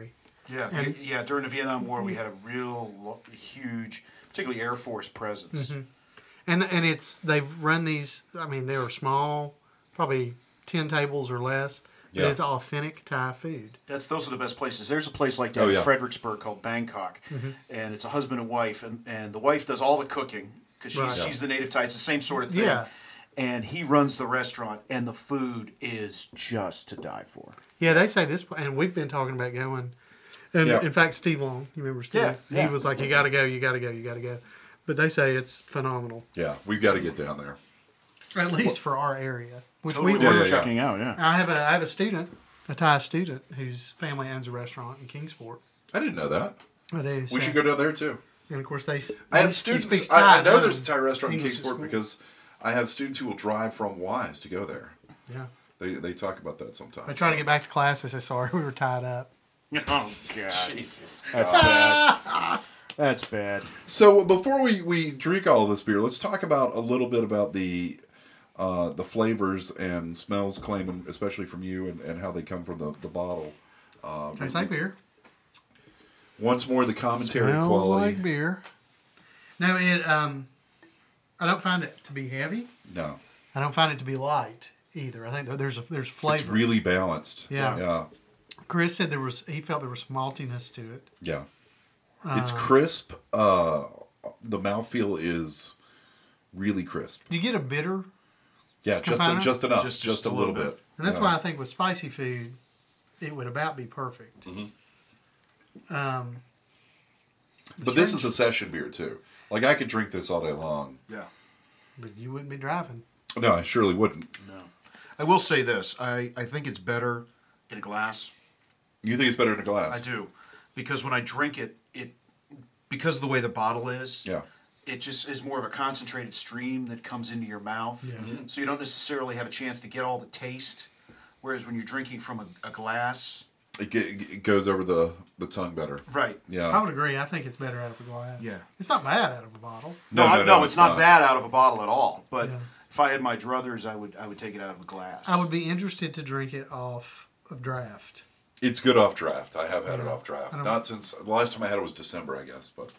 Yeah, yeah. During the Vietnam War, we had a huge, particularly Air Force presence. And they've run these. I mean, they were small, probably 10 tables or less. But Yeah. it's authentic Thai food. Those are the best places. There's a place like that in Fredericksburg called Bangkok, and it's a husband and wife, and the wife does all the cooking because she's the native Thai. It's the same sort of thing. Yeah. And he runs the restaurant, and the food is just to die for. Yeah, they say this, and we've been talking about going. And in fact, Steve Long, you remember Steve? Yeah. He was like, "You got to go, you got to go, you got to go." But they say it's phenomenal, Yeah, we've got to get down there. at least for our area, which Totally we worth were. checking out. Yeah. I have a student, a Thai student, whose family owns a restaurant in Kingsport. I didn't know that. I do. We should go down there too. And of course, I he have speaks students. Thai I know at there's a home. Thai restaurant in English at Kingsport school. because I have students who will drive from Wise to go there. Yeah. They talk about that sometimes. I try to get back to class. They say, "Sorry, we were tied up." Oh God, Jesus. that's bad. That's bad. So before we drink all of this beer, let's talk about a little bit about the flavors and smells, claiming especially from you, and how they come from the bottle. Tastes like beer. Once more, the commentary Smells quality. like beer. No, it. I don't find it to be heavy. No, I don't find it to be light either. I think that there's flavor. it's really balanced. Yeah. Yeah. Chris said he felt there was maltiness to it. Yeah. It's crisp. The mouthfeel is really crisp. You get a bitter, Yeah, just Component? enough, Just just a little bit. and that's Yeah. why I think with spicy food, it would about be perfect. But this is a session beer too. Like I could drink this all day long. Yeah. But you wouldn't be driving. No, I surely wouldn't. No. I will say this. I think it's better in a glass. You think it's better in a glass? I do. Because when I drink it, because of the way the bottle is, Yeah. it just is more of a concentrated stream that comes into your mouth. Yeah. So you don't necessarily have a chance to get all the taste. Whereas when you're drinking from a glass. It goes over the tongue better. Right. Yeah. I would agree. I think it's better out of a glass. Yeah. It's not bad out of a bottle. No, it's not bad out of a bottle at all. But Yeah. if I had my druthers, I would take it out of a glass. I would be interested to drink it off of draft. It's good off draft. I have had it Yeah. off draft. I don't- Not since the last time I had it was December, I guess. But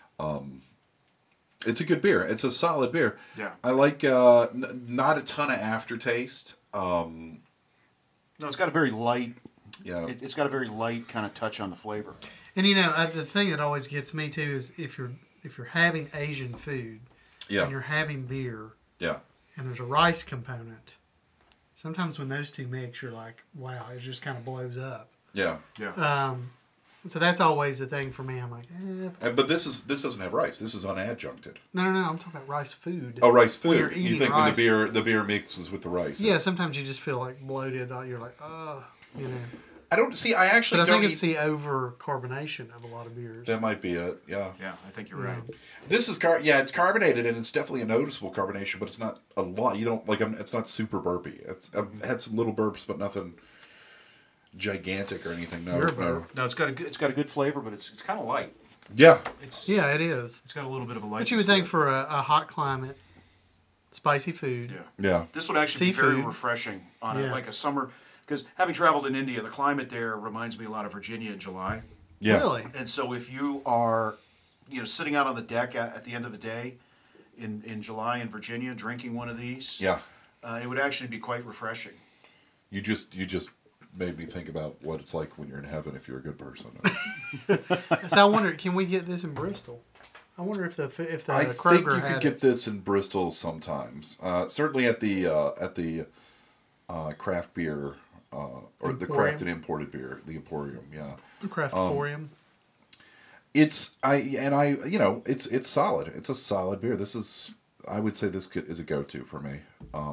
it's a good beer. It's a solid beer. Yeah. I like not a ton of aftertaste. No, it's got a very light. Yeah. It's got a very light kind of touch on the flavor. And the thing that always gets me too is if you're having Asian food Yeah. and you're having beer Yeah. and there's a rice component, sometimes when those two mix, you're like, wow, it just kind of blows up. Yeah. Yeah. So that's always the thing for me. I'm like, But this doesn't have rice. This is unadjuncted. no. I'm talking about rice food. Oh, rice When food. you're You eating think rice. when the beer mixes with the rice? Yeah, sometimes you just feel like bloated. You're like, you know. I don't see. I actually But I don't. think it's the over carbonation of a lot of beers. That might be it. Yeah. Yeah, I think you're right. This is it's carbonated and it's definitely a noticeable carbonation, but it's not a lot. You don't it's not super burpy. I've had some little burps, but nothing gigantic or anything. No. You're a no. burp. No, it's got a good flavor, but it's kind of light. Yeah. Yeah, it is. It's got a little bit of a light. But you would think for a hot climate, spicy food. Yeah. Yeah. This would actually be very Seafood. refreshing on Yeah. like a summer, because having traveled in India, the climate there reminds me a lot of Virginia in July. Yeah. Really? And so if you are, sitting out on the deck at the end of the day in July in Virginia, drinking one of these, Yeah. it would actually be quite refreshing. You just made me think about what it's like when you're in heaven if you're a good person. So I wonder, can we get this in Bristol? I wonder if the I Kroger think you had could it. get this in Bristol sometimes. Certainly at the craft beer or the Emporium? craft and imported beer, the Emporium. Yeah. Craft Emporium. It's it's solid. It's a solid beer. I would say this is a go-to for me.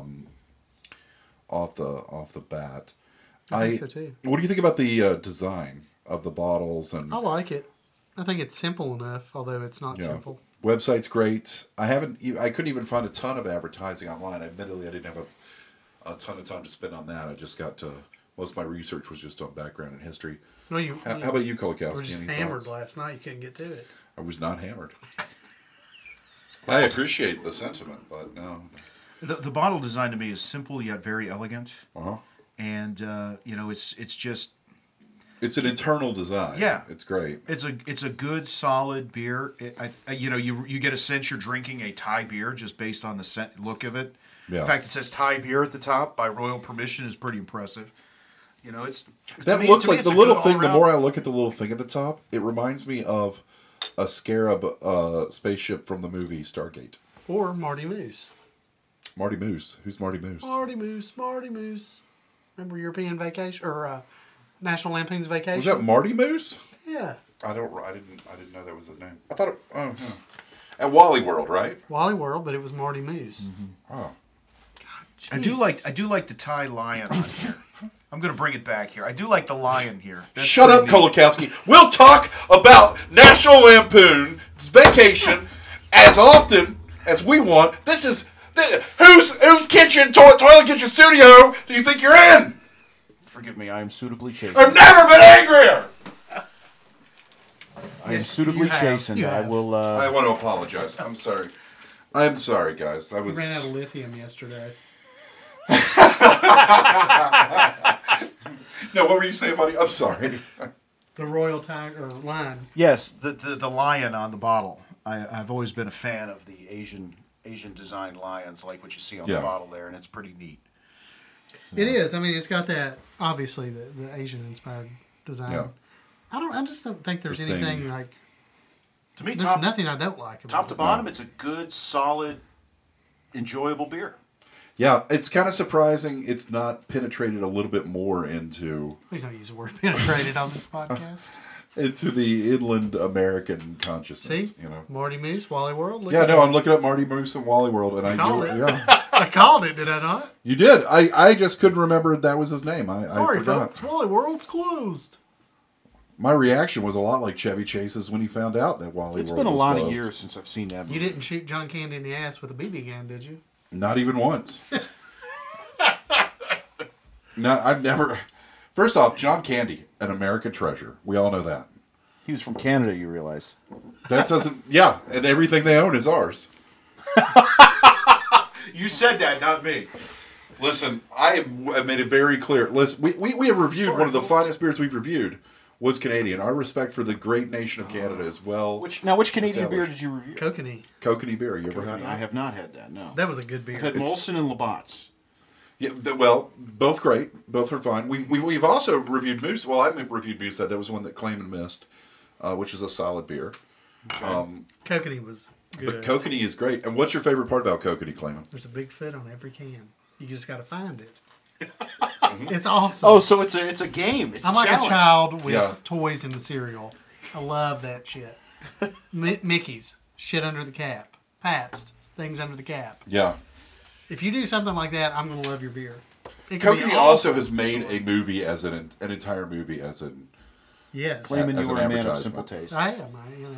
Off the bat. I think so too. What do you think about the design of the bottles and I like it. I think it's simple enough, although it's not simple. Website's great. I couldn't even find a ton of advertising online. Admittedly, I didn't have a ton of time to spend on that. I just got to most of my research was just on background and history. Well, How about you, You Kolakowski? were just Any hammered thoughts? last night. You couldn't get to it. I was not hammered. I appreciate the sentiment, but no. The bottle design to me is simple yet very elegant, Uh huh. and it's just It's an internal design. Yeah. It's great. It's a good solid beer. You get a sense you're drinking a Thai beer just based on the look of it. Yeah. In fact, it says Thai beer at the top by royal permission is pretty impressive. It's That looks like the little thing. The more I look at the little thing at the top, it reminds me of a Scarab spaceship from the movie Stargate. Or Marty Moose. Marty Moose. Who's Marty Moose? Marty Moose. Remember European Vacation or National Lampoon's Vacation? Was that Marty Moose? Yeah. I didn't know that was his name. I thought it. Oh, yeah. At Wally World, right? Wally World, but it was Marty Moose. Oh. I do like the Thai lion on here. I'm going to bring it back here. I do like the lion here. Shut up, Kolakowski. We'll talk about National Lampoon's Vacation as often as we want. This is whose toilet kitchen studio do you think you're in? Forgive me, I am suitably chastened. I've never been angrier. I am suitably chastened. I will. I want to apologize. I'm sorry. I'm sorry, guys. I was Ran out of lithium yesterday. No, what were you saying, buddy? I'm sorry. The Royal Tiger line. Yes, the lion on the bottle. I've always been a fan of the Asian designed lions, like what you see on the bottle there, and it's pretty neat. So. It is. I mean, it's got that obviously the Asian inspired design. Yeah. I just don't think there's anything like. To me, there's nothing I don't like about it. Top to bottom, it's a good, solid, enjoyable beer. Yeah, it's kind of surprising it's not penetrated a little bit more into... Please don't use the word penetrated on this podcast. Into the inland American consciousness. See? Marty Moose, Wally World. I'm looking up Marty Moose and Wally World, and I called it. Yeah. I called it, did I not? You did. I just couldn't remember that was his name. Sorry, I forgot. folks. Wally World's closed. My reaction was a lot like Chevy Chase's when he found out that Wally World was closed. It's been a lot of closed. years since I've seen that movie. You didn't shoot John Candy in the ass with a BB gun, did you? Not even once. No, I've never... First off, John Candy, an American treasure. We all know that. He was from Canada, you realize. That doesn't... Yeah, and everything they own is ours. You said that, not me. Listen, I have made it very clear. Listen, we have reviewed one of the finest beers we've reviewed was Canadian. Our respect for the great nation of Canada as well. Which Canadian beer did you review? Kokanee beer. You ever had I have not had that, no. That was a good beer. I've had Molson and Labatt's. Yeah, well, both great. Both are fine. We've also reviewed Moose. Well, I reviewed Moose. That was one that Clayman missed, which is a solid beer. Kokanee was good. But Kokanee is great. And what's your favorite part about Kokanee, Clayman? There's a big fit on every can. You just got to find it. It's awesome. Oh, so it's a game. It's I'm like challenge. a child with toys in the cereal. I love that shit. Mickey's, shit under the cap. Pabst, things under the cap. Yeah. If you do something like that, I'm going to love your beer. Kokanee also has made a movie as an entire movie as an... Yes. Claiming as you an were a man of advertisement. simple taste. I am,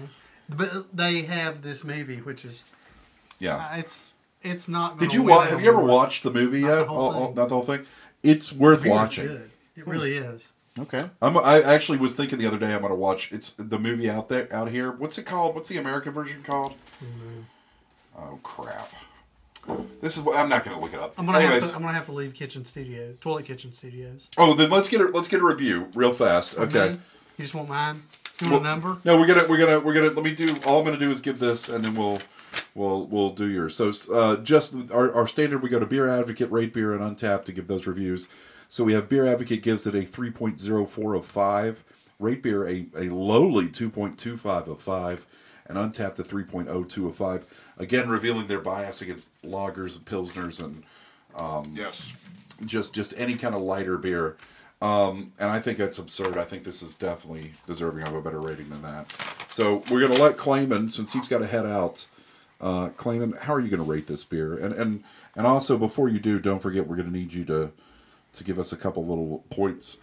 But they have this movie, which is... Yeah. It's not... Did you watch? Have you ever watched the movie yet? Not the whole thing. It's worth watching. Good. It really is. Okay. I actually was thinking the other day I'm going to watch. It's the movie out here. What's it called? What's the American version called? Mm-hmm. Oh crap! This is what I'm not going to look it up. I'm gonna have to leave Toilet Kitchen Studios. Oh, then let's get a review real fast. Okay. Me? You just want mine? You want a number? No, we're gonna. Let me do. All I'm going to do is give this, and then we'll do yours. So just our standard. We go to Beer Advocate, Rate Beer, and Untapped to give those reviews. So we have Beer Advocate gives it a 3.04 of 5. Rate Beer a lowly 2.25 of 5, and Untapped a 3.02 of 5. Again, revealing their bias against lagers and pilsners and yes, just any kind of lighter beer. And I think that's absurd. I think this is definitely deserving of a better rating than that. So we're going to let Clayman, since he's got to head out. Clayman, how are you going to rate this beer? And also, before you do, don't forget we're going to need you to give us a couple little points.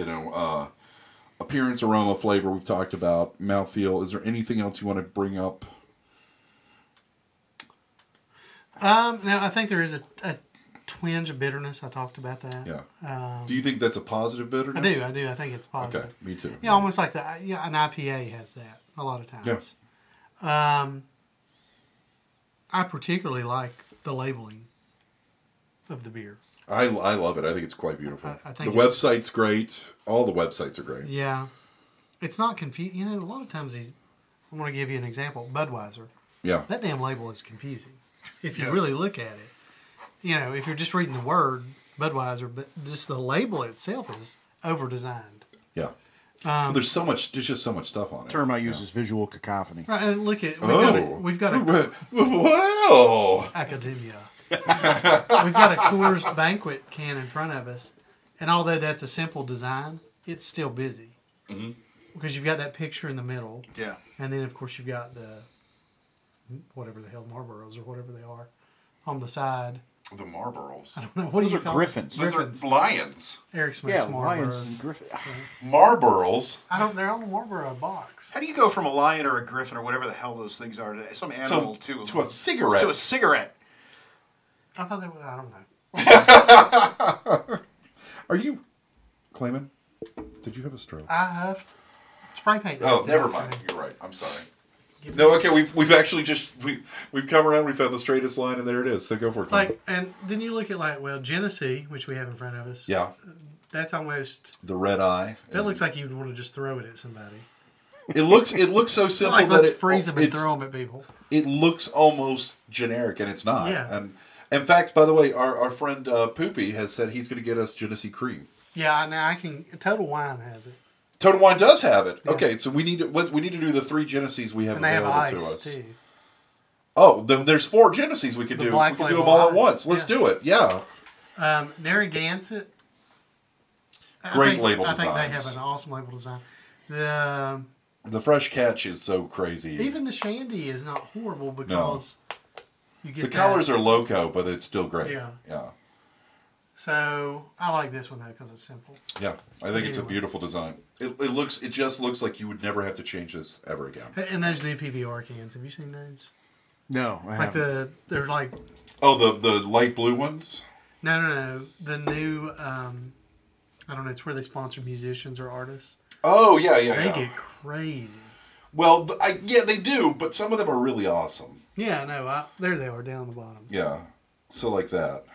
Appearance, aroma, flavor we've talked about. Mouthfeel. Is there anything else you want to bring up? Now, I think there is a twinge of bitterness. I talked about that. Yeah. Do you think that's a positive bitterness? I do. I think it's positive. Okay, me too. Yeah, almost like that. Yeah, an IPA has that a lot of times. Yeah. I particularly like the labeling of the beer. I love it. I think it's quite beautiful. I think the website's great. All the websites are great. Yeah. It's not confusing. You know, a lot of times I'm going to give you an example. Budweiser. Yeah. That damn label is confusing. If you Yes. really look at it. You know, if you're just reading the word Budweiser, but just the label itself is over-designed. Yeah. Well, there's just so much stuff on it. The term I use is visual cacophony. Right, and look at we've got a Wow. academia. We've got a Coors Banquet can in front of us, and although that's a simple design, it's still busy because you've got that picture in the middle, Yeah. and then of course you've got the whatever the hell Marlboros or whatever they are on the side. The Marlboros. I don't know what Those do you are call Griffins. Those Griffins. are lions. Eric Smith's Yeah, Marlboros. lions and griffins. Marlboros. They're on the Marlboro box. How do you go from a lion or a griffin or whatever the hell those things are to some animal to a cigarette. To a cigarette. I thought they were. I don't know. Are you, Clayman? Did you have a stroke? I huffed spray paint. Oh, never mind. You're right. I'm sorry. No, okay. We've actually we've come around. We found the straightest line, and there it is. So go for it. Clayman. Like, and then you look at Genesee, which we have in front of us. Yeah, That's almost. the red eye. That looks like you'd want to just throw it at somebody. It looks so It's simple like that let's freeze them and it's- throw them at people. It looks almost generic, and it's not. Yeah. And in fact, by the way, our friend Poopy has said he's going to get us Genesee cream. Yeah, now I can. Total Wine has it, Total Wine does have it. Yeah. Okay, so we need to do the 3 Genesees we have and they have available to ice us. too. Oh, then there's 4 Genesees we could The do. Black We could do them Label all at Ice. once. Let's Yeah. do it. Yeah. Narragansett. Great label I think they designs. have an awesome label design. The Fresh Catch is so crazy. Even the Shandy is not horrible because you get the that. colors are loco, but it's still great. Yeah. Yeah. So I like this one though because it's simple. Yeah. I think it's a Anyway. beautiful design. It just looks like you would never have to change this ever again. And those new PBR cans, have you seen those? No, I Like haven't. they're like Oh, the light blue ones? no. The new I don't know. It's where they sponsor musicians or artists. Oh, yeah. They get crazy. Well, yeah, they do, but some of them are really awesome. Yeah, no. There they are down on the bottom. Yeah. So like that.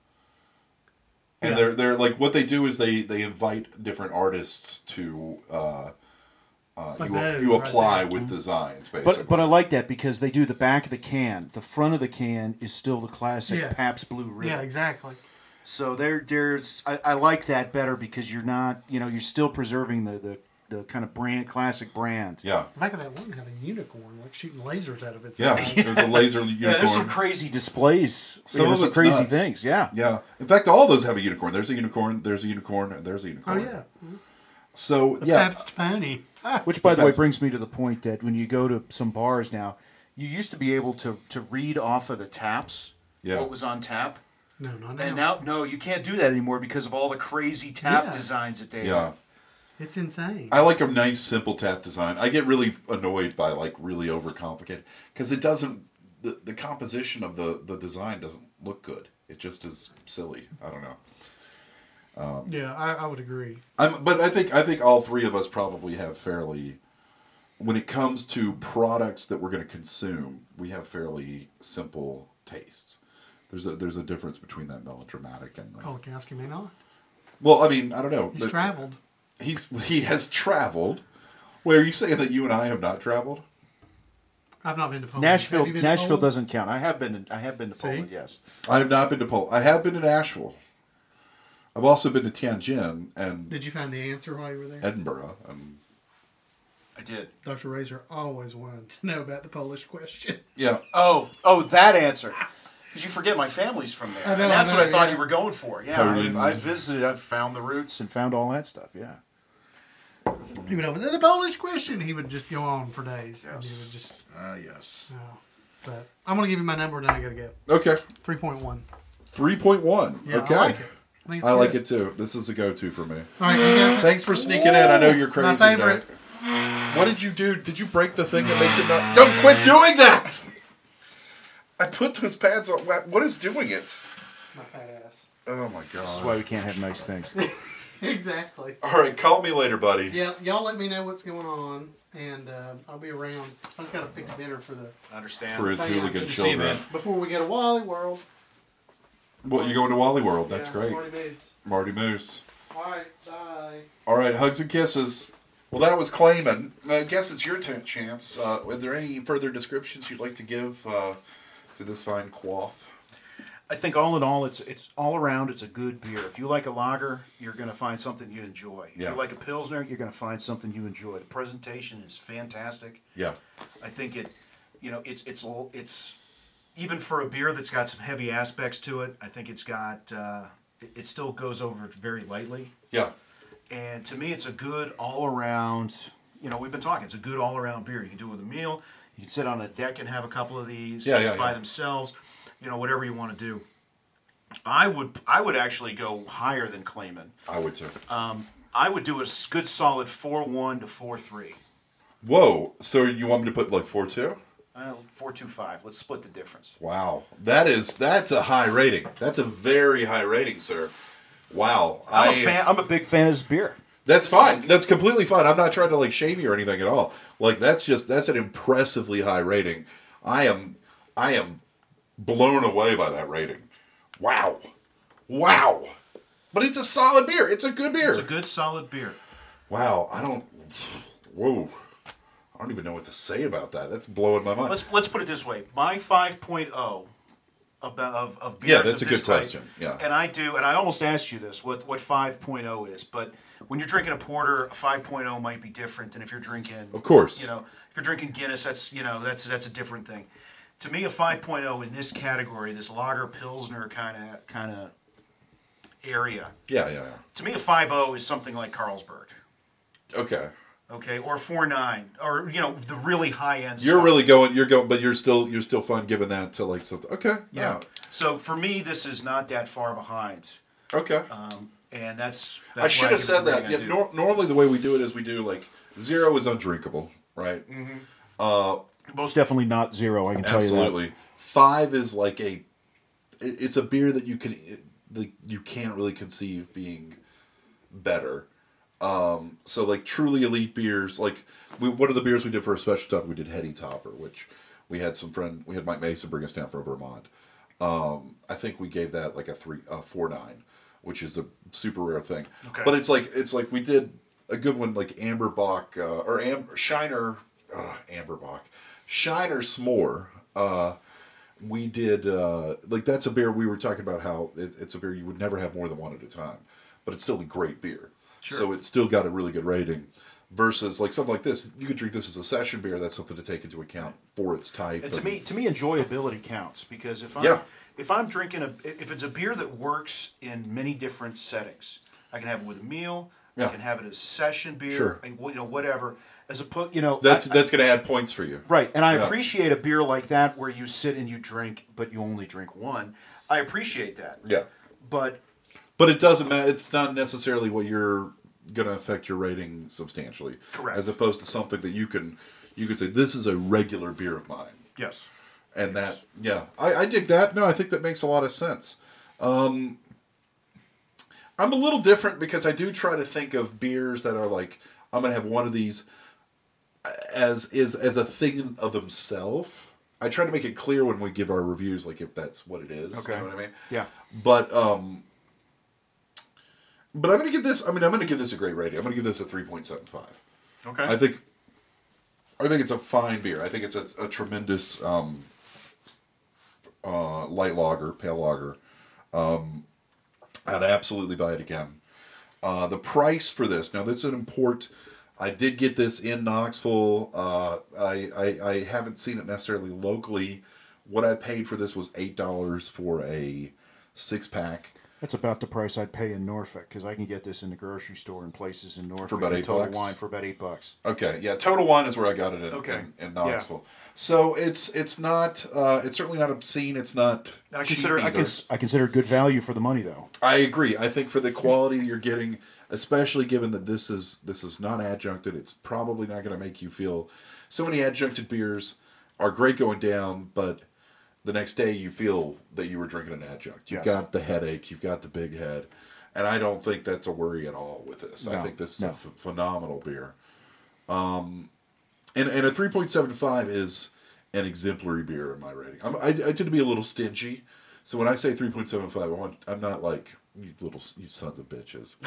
And Yeah. they're like what they do is they invite different artists to Like you those right apply there. with designs basically. But I like that because they do the back of the can. The front of the can is still the classic Yeah. Pabst Blue Ribbon. Yeah, exactly. So there's I like that better because you're not you're still preserving the kind of classic brand. yeah. The back of that one had a unicorn like shooting lasers out of its Yeah, eyes. there's a laser unicorn. Yeah, there's some crazy displays. Some of some it's crazy nuts. things. Yeah. Yeah. In fact, all those have a unicorn. There's a unicorn, there's a unicorn, and there's a Oh unicorn. yeah, So, the yeah. Pabst Pony. Which, by the way, Depends. brings me to the point that when you go to some bars now, you used to be able to read off of the taps Yeah. what was on tap. No, not now. And now, no, you can't do that anymore because of all the crazy tap Yeah. designs that they Yeah. have. It's insane. I like a nice, simple tap design. I get really annoyed by like really overcomplicated because it doesn't. The composition of the design doesn't look good. It just is silly. I don't know. Yeah, I would agree. But I think all 3 of us probably have fairly. When it comes to products that we're going to consume, we have fairly simple tastes. There's a difference between that melodramatic and the. Kolakowski may not. Well, I mean, I don't know. He's traveled. He has traveled. Where are you saying that you and I have not traveled? I've not been to Poland. Have you been to Nashville Poland? doesn't count. I have been to See? Poland. Yes. I have not been to Poland. I have been to Nashville. I've also been to Tianjin and Did you find the answer while you were there? Edinburgh. And I did. Dr. Razor always wanted to know about the Polish question. yeah, Oh, that answer. Because you forget my family's from there. I know, and that's I what I know, thought yeah. you were going for. Yeah, Poland. I've visited. I've found the roots and found all that stuff. Yeah. He would open the Polish question. He would just go on for days. And he would just. Yes. Oh. But I'm gonna give you my number, and then I gotta go. okay. 3.1. 3.1. Yeah, okay. I like it. think it's I like good. it too. This is a go-to for me. All right, you guys. Thanks for sneaking in. I know you're crazy. My favorite. Today. What did you do? Did you break the thing that makes it not? Don't quit doing that! I put those pads on. What is doing it? My fat ass. Oh my god. This is why we can't have nice things. Exactly. All right, call me later, buddy. Yeah, y'all let me know what's going on, and I'll be around. I just gotta fix dinner for the Understand. For his Hang on. hooligan See you, children. man. before we get a Wally World. Well, you're going to Wally World. That's great. Marty Moose. Marty Moose. All right, bye. All right, hugs and kisses. Well, that was Clayman. I guess it's your chance. Are there any further descriptions you'd like to give to this fine quaff? I think all in all, it's all around. It's a good beer. If you like a lager, you're going to find something you enjoy. If Yeah. you like a pilsner, you're going to find something you enjoy. The presentation is fantastic. Yeah. I think it's even for a beer that's got some heavy aspects to it. I think it's got it still goes over very lightly. Yeah. And to me, it's a good all around. We've been talking. It's a good all around beer. You can do it with a meal. You can sit on a deck and have a couple of these by themselves. Whatever you want to do. I would actually go higher than Clayman. I would too. I would do a good solid 4.1 to 4.3. Whoa. So you want me to put like 4.2? 4.25. Let's split the difference. Wow. That's a high rating. That's a very high rating, sir. Wow. I'm a big fan of this beer. That's fine. That's completely fine. I'm not trying to like shame you or anything at all. Like that's an impressively high rating. I am blown away by that rating. Wow. But it's a solid beer. It's a good beer. It's a good solid beer. Wow. I don't even know what to say about that. That's blowing my mind. Let's put it this way. My 5.0 of beers. Yeah, that's of a this good type, question. Yeah. And I almost asked you this, what 5.0 is, but when you're drinking a porter, a 5.0 might be different than if you're drinking. Of course. If you're drinking Guinness, that's a different thing. To me, a 5.0 in this category, this lager pilsner kind of area. Yeah. To me, a 5.0 is something like Carlsberg. Okay. Okay, or 4.9, or the really high end. You're going, but you're still fun giving that to like something. Okay. Yeah. So for me, this is not that far behind. Okay. And that's I should have said that. Yeah, Yeah, normally the way we do it is we do like 0 is undrinkable, right? Mm-hmm. Most definitely not 0. I can tell you that. Absolutely. 5 is like it's a beer that you can't really conceive being better. So like truly elite beers, like one of the beers we did for a special topic, we did Heady Topper, which we had Mike Mason bring us down from Vermont. I think we gave that like a 4.9, which is a super rare thing. Okay. But it's like we did a good one like Amberbach Shiner Amberbach Shiner S'more. We did like that's a beer we were talking about how it's a beer you would never have more than one at a time, but it's still a great beer. Sure. So it's still got a really good rating. Versus like something like this, you could drink this as a session beer. That's something to take into account for its type. And to me, enjoyability counts because if I'm drinking if it's a beer that works in many different settings, I can have it with a meal. Yeah. I can have it as a session beer. Sure. Whatever. As a that's going to add points for you. Right, and I appreciate a beer like that where you sit and you drink, but you only drink one. I appreciate that. Yeah. But it doesn't matter. It's not necessarily what you're going to affect your rating substantially. Correct. As opposed to something that you could say this is a regular beer of mine. yes. And that, I dig that. No, I think that makes a lot of sense. I'm a little different because I do try to think of beers that are like, I'm going to have one of these as a thing of themselves. I try to make it clear when we give our reviews, like if that's what it is. Okay. You know what I mean? Yeah. But I'm going to give this, I'm going to give this a great rating. I'm going to give this a 3.75. Okay. I think it's a fine beer. I think it's a tremendous light lager, pale lager. I'd absolutely buy it again. The price for this, now this is an import. I did get this in Knoxville. I haven't seen it necessarily locally. What I paid for this was $8 for a 6-pack. That's about the price I'd pay in Norfolk because I can get this in the grocery store and places in Norfolk. For about $8? Total Wine for about $8. Okay, yeah, Total Wine is where I got it in Knoxville. Yeah. So it's not it's certainly not obscene. It's not. And I consider good value for the money though. I agree. I think for the quality you're getting, especially given that this is not adjuncted, it's probably not going to make you feel. So many adjuncted beers are great going down, but the next day you feel that you were drinking an adjunct. You've got the headache. You've got the big head. And I don't think that's a worry at all with this. I think this is a phenomenal beer. And a 3.75 is an exemplary beer in my rating. I tend to be a little stingy So when I say 3.75, I'm not like you sons of bitches.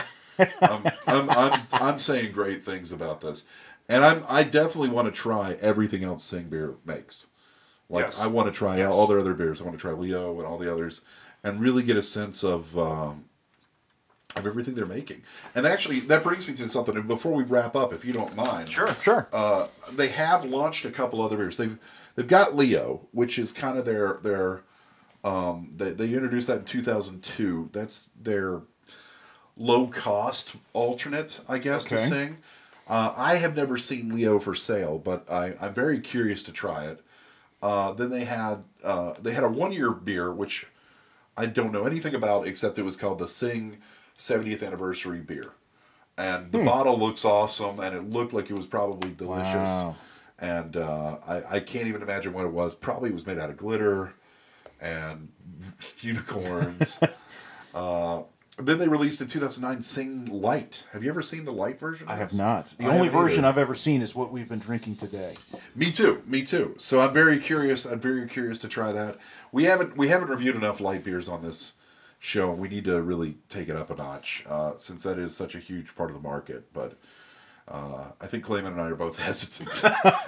I'm saying great things about this, and I definitely want to try everything else Sing Beer makes. Like Yes. I want to try all their other beers. I want to try Leo and all the others, and really get a sense of everything they're making. And actually, that brings me to something. And before we wrap up, if you don't mind, Sure. they have launched a couple other beers. They've got Leo, which is kind of their they introduced that in 2002. That's their low cost alternate, I guess, to Okay. Sing. I have never seen Leo for sale, but I'm very curious to try it. Then they had a 1-year beer, which I don't know anything about except it was called the Sing 70th Anniversary Beer. And the bottle looks awesome, and it looked like it was probably delicious. Wow. And I can't even imagine what it was. Probably it was made out of glitter and unicorns. Then they released in 2009 Sing Light. Have you ever seen the light version? I have not. The I only haven't version either. I've ever seen is what we've been drinking today. Me too. So I'm very curious. I'm very curious to try that. We haven't reviewed enough light beers on this show, and we need to really take it up a notch since that is such a huge part of the market. But I think Clayman and I are both hesitant.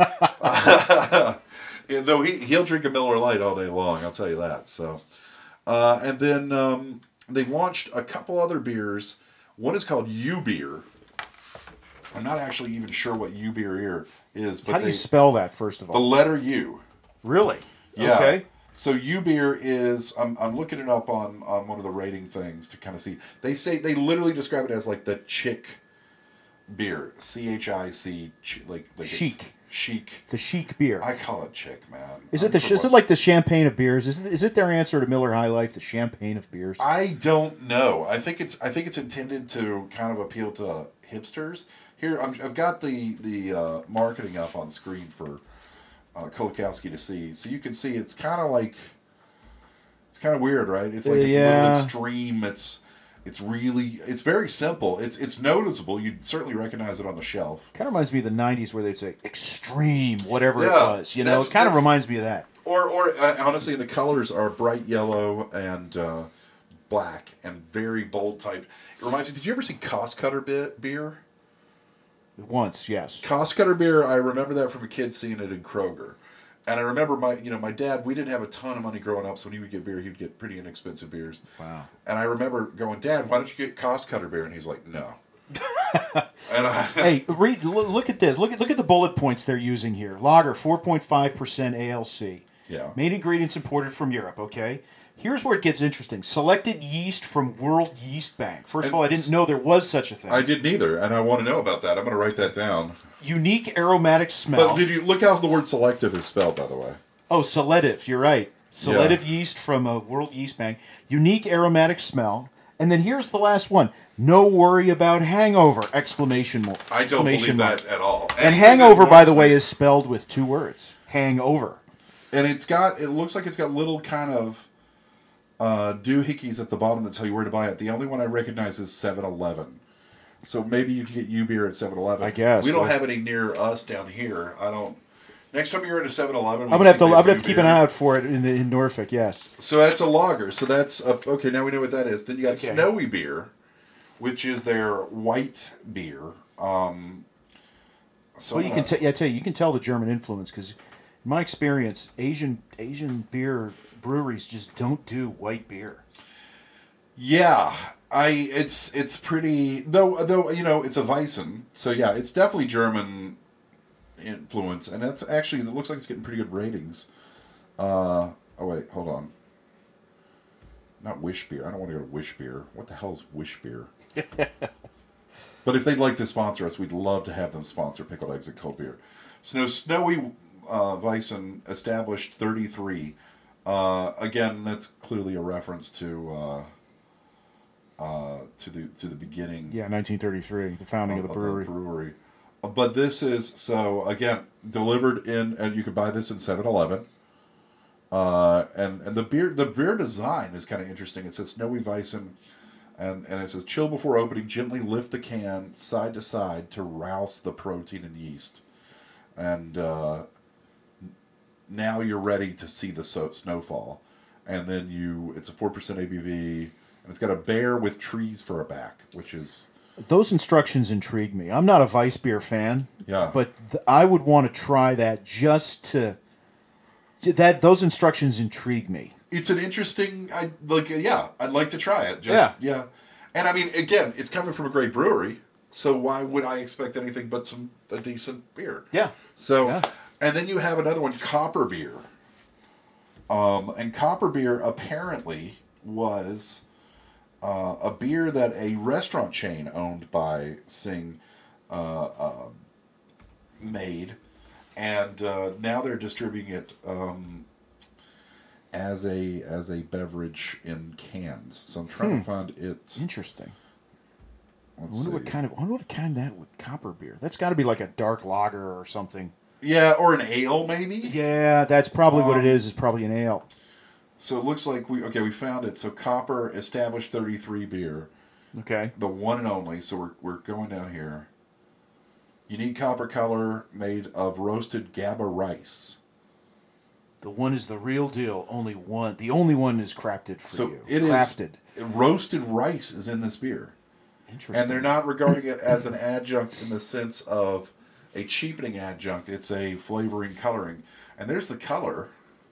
Though he'll drink a Miller Lite all day long, I'll tell you that. So, and then they've launched a couple other beers. One is called U Beer. I'm not actually even sure what U Beer is, but How do you spell that, first of the all? letter U. Really? Yeah. Okay. So U Beer is I'm looking it up on one of the rating things to kind of see. They literally describe it as like the chick beer, CHIC, like Chic. It's chic. The chic beer. I call it chick, man. Is it is it like the champagne of beers? Is it their answer to Miller High Life, the champagne of beers? I don't know. I think it's intended to kind of appeal to hipsters. Here I've got the marketing up on screen for Kolakowski to see, so you can see it's kind of weird, right? It's like it's a little extreme. It's very simple. It's noticeable. You'd certainly recognize it on the shelf. Kind of reminds me of the '90s where they'd say extreme, whatever it was. You know, it kind of reminds me of that. Or honestly, the colors are bright yellow and black and very bold type. It reminds me. Did you ever see Cost Cutter beer? Once, yes. Cost Cutter beer. I remember that from a kid seeing it in Kroger. And I remember my dad, we didn't have a ton of money growing up, so when he would get beer, he'd get pretty inexpensive beers. Wow. And I remember going, Dad, why don't you get Cost Cutter beer? And he's like, no. And Hey, look at this. Look at the bullet points they're using here. Lager, 4.5% ALC. Yeah. Main ingredients imported from Europe, okay? Here's where it gets interesting. Selected yeast from World Yeast Bank. First of all, I didn't know there was such a thing. I didn't either, and I want to know about that. I'm going to write that down. Unique aromatic smell. But did you look how the word selective is spelled, by the way? Oh, selective. You're right. Selective yeast from a World Yeast Bank. Unique aromatic smell. And then here's the last one. No worry about hangover! Exclamation mark. I don't believe that at all. And hangover, by the way, is spelled with 2 words. Hangover. And it looks like it's got little kind of doohickeys at the bottom that tell you where to buy it. The only one I recognize is 7-Eleven. So maybe you can get U-Beer at 7-Eleven. I guess. We don't have any near us down here. I don't. Next time you're at a 7-Eleven, I'm gonna have to keep an eye out for it in Norfolk. Yes. So that's a lager. So that's okay. Now we know what that is. Then you got Snowy Beer, which is their white beer. Well, you can tell you can tell the German influence because, in my experience, Asian beer breweries just don't do white beer. Yeah, it's pretty though it's a Weissen, so yeah, it's definitely German influence, and that's actually it looks like it's getting pretty good ratings. Oh wait, hold on. Not Wish Beer. I don't want to go to Wish Beer. What the hell is Wish Beer? But if they'd like to sponsor us, we'd love to have them sponsor Pickled Eggs and Cold Beer. So Snowy Weissen established 33. Again, that's clearly a reference to the beginning. Yeah, 1933, the founding of the brewery. But this is so again delivered in, and you can buy this in 7-Eleven. And the beer design is kind of interesting. It says Snowy Weissen, and it says chill before opening. Gently lift the can side to side to rouse the protein and yeast, and now you're ready to see the snowfall. and then it's a 4% ABV, and it's got a bear with trees for a back, which is Those instructions intrigue me. I'm not a Weiss beer fan, Yeah. but I would want to try that just to. Those instructions intrigue me. it's an interesting. I'd like to try it. Yeah. And I mean, again, it's coming from a great brewery, so why would I expect anything but a decent beer? Yeah. So, Yeah. and then you have another one, Copper Beer. And Copper Beer apparently was a beer that a restaurant chain owned by Sing made, and now they're distributing it as a beverage in cans. So I'm trying to find it. Interesting. I Let's wonder see. what kind that would Copper Beer. That's got to be like a dark lager or something. Yeah, or an ale maybe. Yeah, that's probably what it is. It's probably an ale. So it looks like we found it. So Copper Established 33 beer, Okay. the one and only. So we're going down here. Unique copper color made of roasted GABA rice. The one is the real deal. Only one. The only one is crafted for So you. it is crafted. roasted rice is in this beer, Interesting. and they're not regarding it as an adjunct in the sense of a cheapening adjunct. It's a flavoring coloring, and there's the color.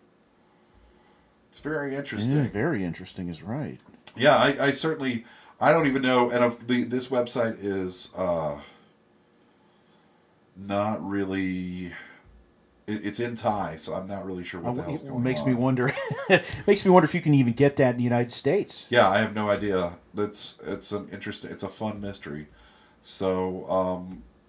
It's very interesting. Yeah, very interesting is right. Yeah, I certainly, I don't even know, and this website is not really, it's in Thai, so I'm not really sure what the hell's It going makes on. me wonder. Makes me wonder if you can even get that in the United States. Yeah, I have no idea. It's a fun mystery. So,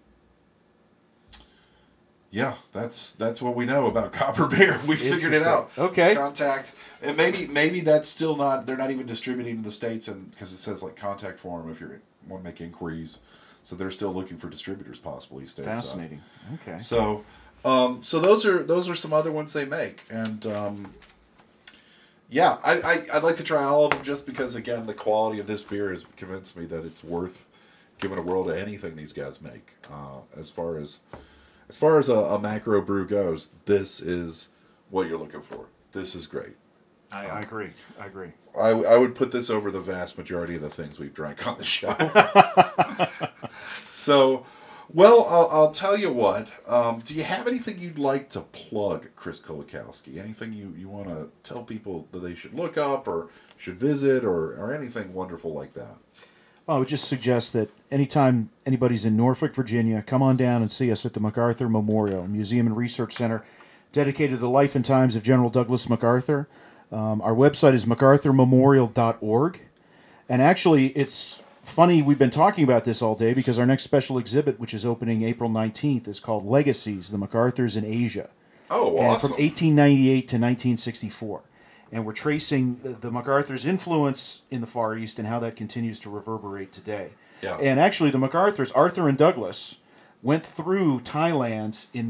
yeah, that's what we know about Copper Beer. We figured it out. Okay. Contact, and maybe that's still not. They're not even distributing in the States, and because it says like contact form if you want to make inquiries. So they're still looking for distributors possibly stateside. Fascinating. Okay. So, so those are some other ones they make, and yeah, I'd like to try all of them just because again the quality of this beer has convinced me that it's worth giving a whirl to anything these guys make. As far as a macro brew goes, this is what you're looking for. This is great. I agree. I would put this over the vast majority of the things we've drank on the show. So, well, I'll tell you what. Do you have anything you'd like to plug, Chris Kolakowski? Anything you want to tell people that they should look up or should visit or anything wonderful like that? Well, I would just suggest that anytime anybody's in Norfolk, Virginia, come on down and see us at the MacArthur Memorial Museum and Research Center, dedicated to the life and times of General Douglas MacArthur. Our website is macarthurmemorial.org. And actually, it's funny, we've been talking about this all day because our next special exhibit, which is opening April 19th, is called Legacies, the MacArthurs in Asia. Oh, And awesome. from 1898 to 1964. And we're tracing the MacArthur's influence in the Far East and how that continues to reverberate today. Yeah. And actually, the MacArthurs, Arthur and Douglas, went through Thailand in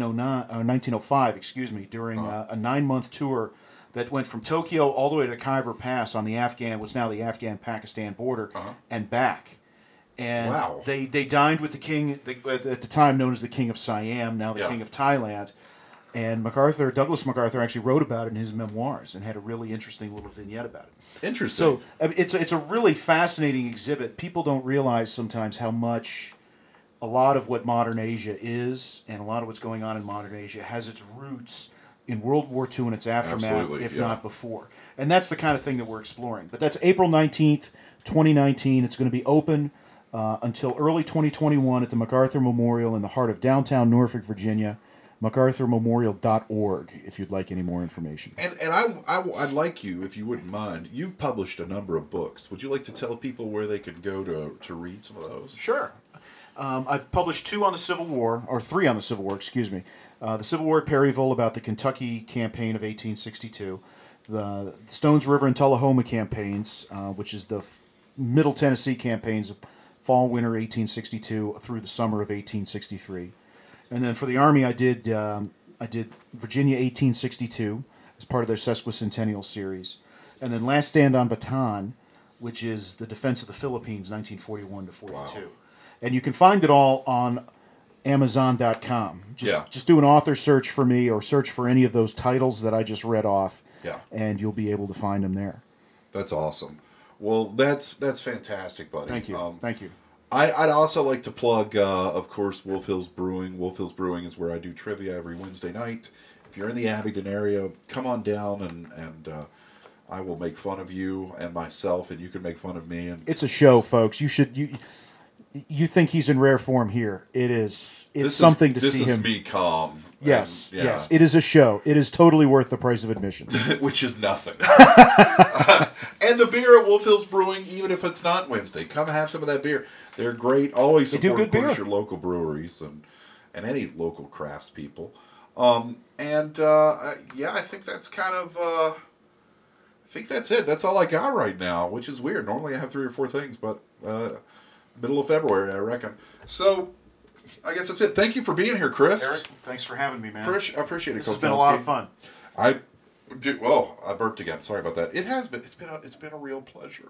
1905, during a 9-month tour that went from Tokyo all the way to Khyber Pass on the Afghan-Pakistan border and back. And Wow. they dined with the king, at the time known as the King of Siam, now the Yeah. King of Thailand. And Douglas MacArthur actually wrote about it in his memoirs and had a really interesting little vignette about it. Interesting. So I mean, it's a really fascinating exhibit. People don't realize sometimes how much a lot of what modern Asia is and a lot of what's going on in modern Asia has its roots in World War II and its aftermath, Absolutely, if yeah. not before. And that's the kind of thing that we're exploring. But that's April 19th, 2019. It's going to be open until early 2021 at the MacArthur Memorial in the heart of downtown Norfolk, Virginia. MacArthurMemorial.org if you'd like any more information. And I'd like you, if you wouldn't mind, you've published a number of books. Would you like to tell people where they could go to read some of those? Sure. I've published 2 on the Civil War, or 3 on the Civil War, excuse me. The Civil War at Perryville about the Kentucky campaign of 1862. The Stones River and Tullahoma campaigns, which is the Middle Tennessee campaigns of fall, winter 1862 through the summer of 1863. And then for the Army, I did Virginia 1862 as part of their sesquicentennial series. And then Last Stand on Bataan, which is the defense of the Philippines, 1941 to 42. Wow. And you can find it all on Amazon.com. Yeah. Just do an author search for me or search for any of those titles that I just read off. Yeah. And you'll be able to find them there. That's awesome. Well, that's fantastic, buddy. Thank you. Thank you. I'd also like to plug, of course, Wolf Hills Brewing. Wolf Hills Brewing is where I do trivia every Wednesday night. If you're in the Abingdon area, come on down and I will make fun of you and myself, and you can make fun of me. And It's a show, folks. You think he's in rare form here. It's something to see him. This is me calm. Yes, and, yeah, yes. It is a show. It is totally worth the price of admission. which is nothing. And the beer at Wolf Hills Brewing, even if it's not Wednesday, come have some of that beer. They're great. Always They do support, good of course, beer. your local breweries and any local craftspeople. Yeah, I think that's kind of. I think that's it. That's all I got right now, which is weird. Normally I have 3 or 4 things, but middle of February, I reckon. So I guess that's it. Thank you for being here, Chris. Eric, thanks for having me, man. I appreciate it. This Coach has been a lot of Belsky. fun. I burped again. Sorry about that. It has been. It's been a real pleasure.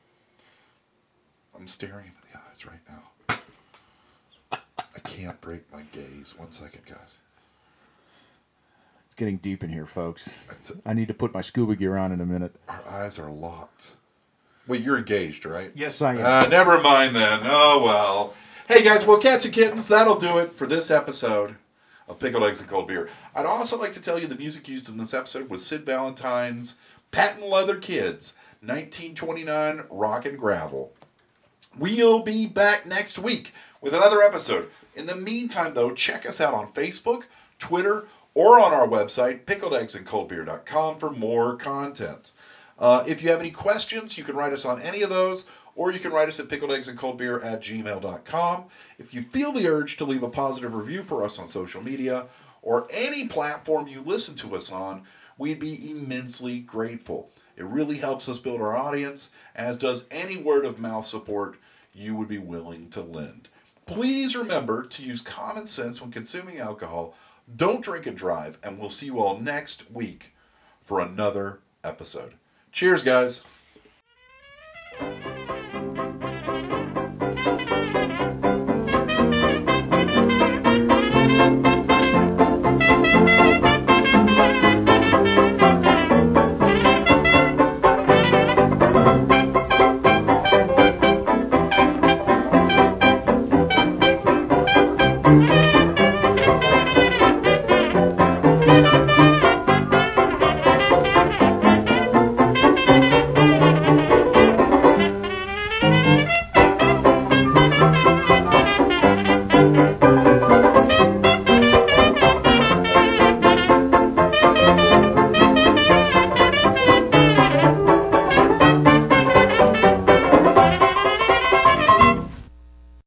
I'm staring into the eyes right now. I can't break my gaze. 1 second, guys. It's getting deep in here, folks. It's, I need to put my scuba gear on in a minute. our eyes are locked. Wait, you're engaged, right? Yes, I am. Never mind then. Oh well. Hey guys, well, cats and kittens, that'll do it for this episode of Pickled Eggs and Cold Beer. I'd also like to tell you the music used in this episode was Sid Valentine's Patent Leather Kids, 1929 Rock and Gravel. We'll be back next week with another episode. In the meantime, though, check us out on Facebook, Twitter, or on our website, pickledeggsandcoldbeer.com, for more content. If you have any questions, you can write us on any of those, or you can write us at pickledeggsandcoldbeer@gmail.com. If you feel the urge to leave a positive review for us on social media, or any platform you listen to us on, we'd be immensely grateful. It really helps us build our audience, as does any word of mouth support you would be willing to lend. Please remember to use common sense when consuming alcohol. Don't drink and drive, and we'll see you all next week for another episode. Cheers, guys.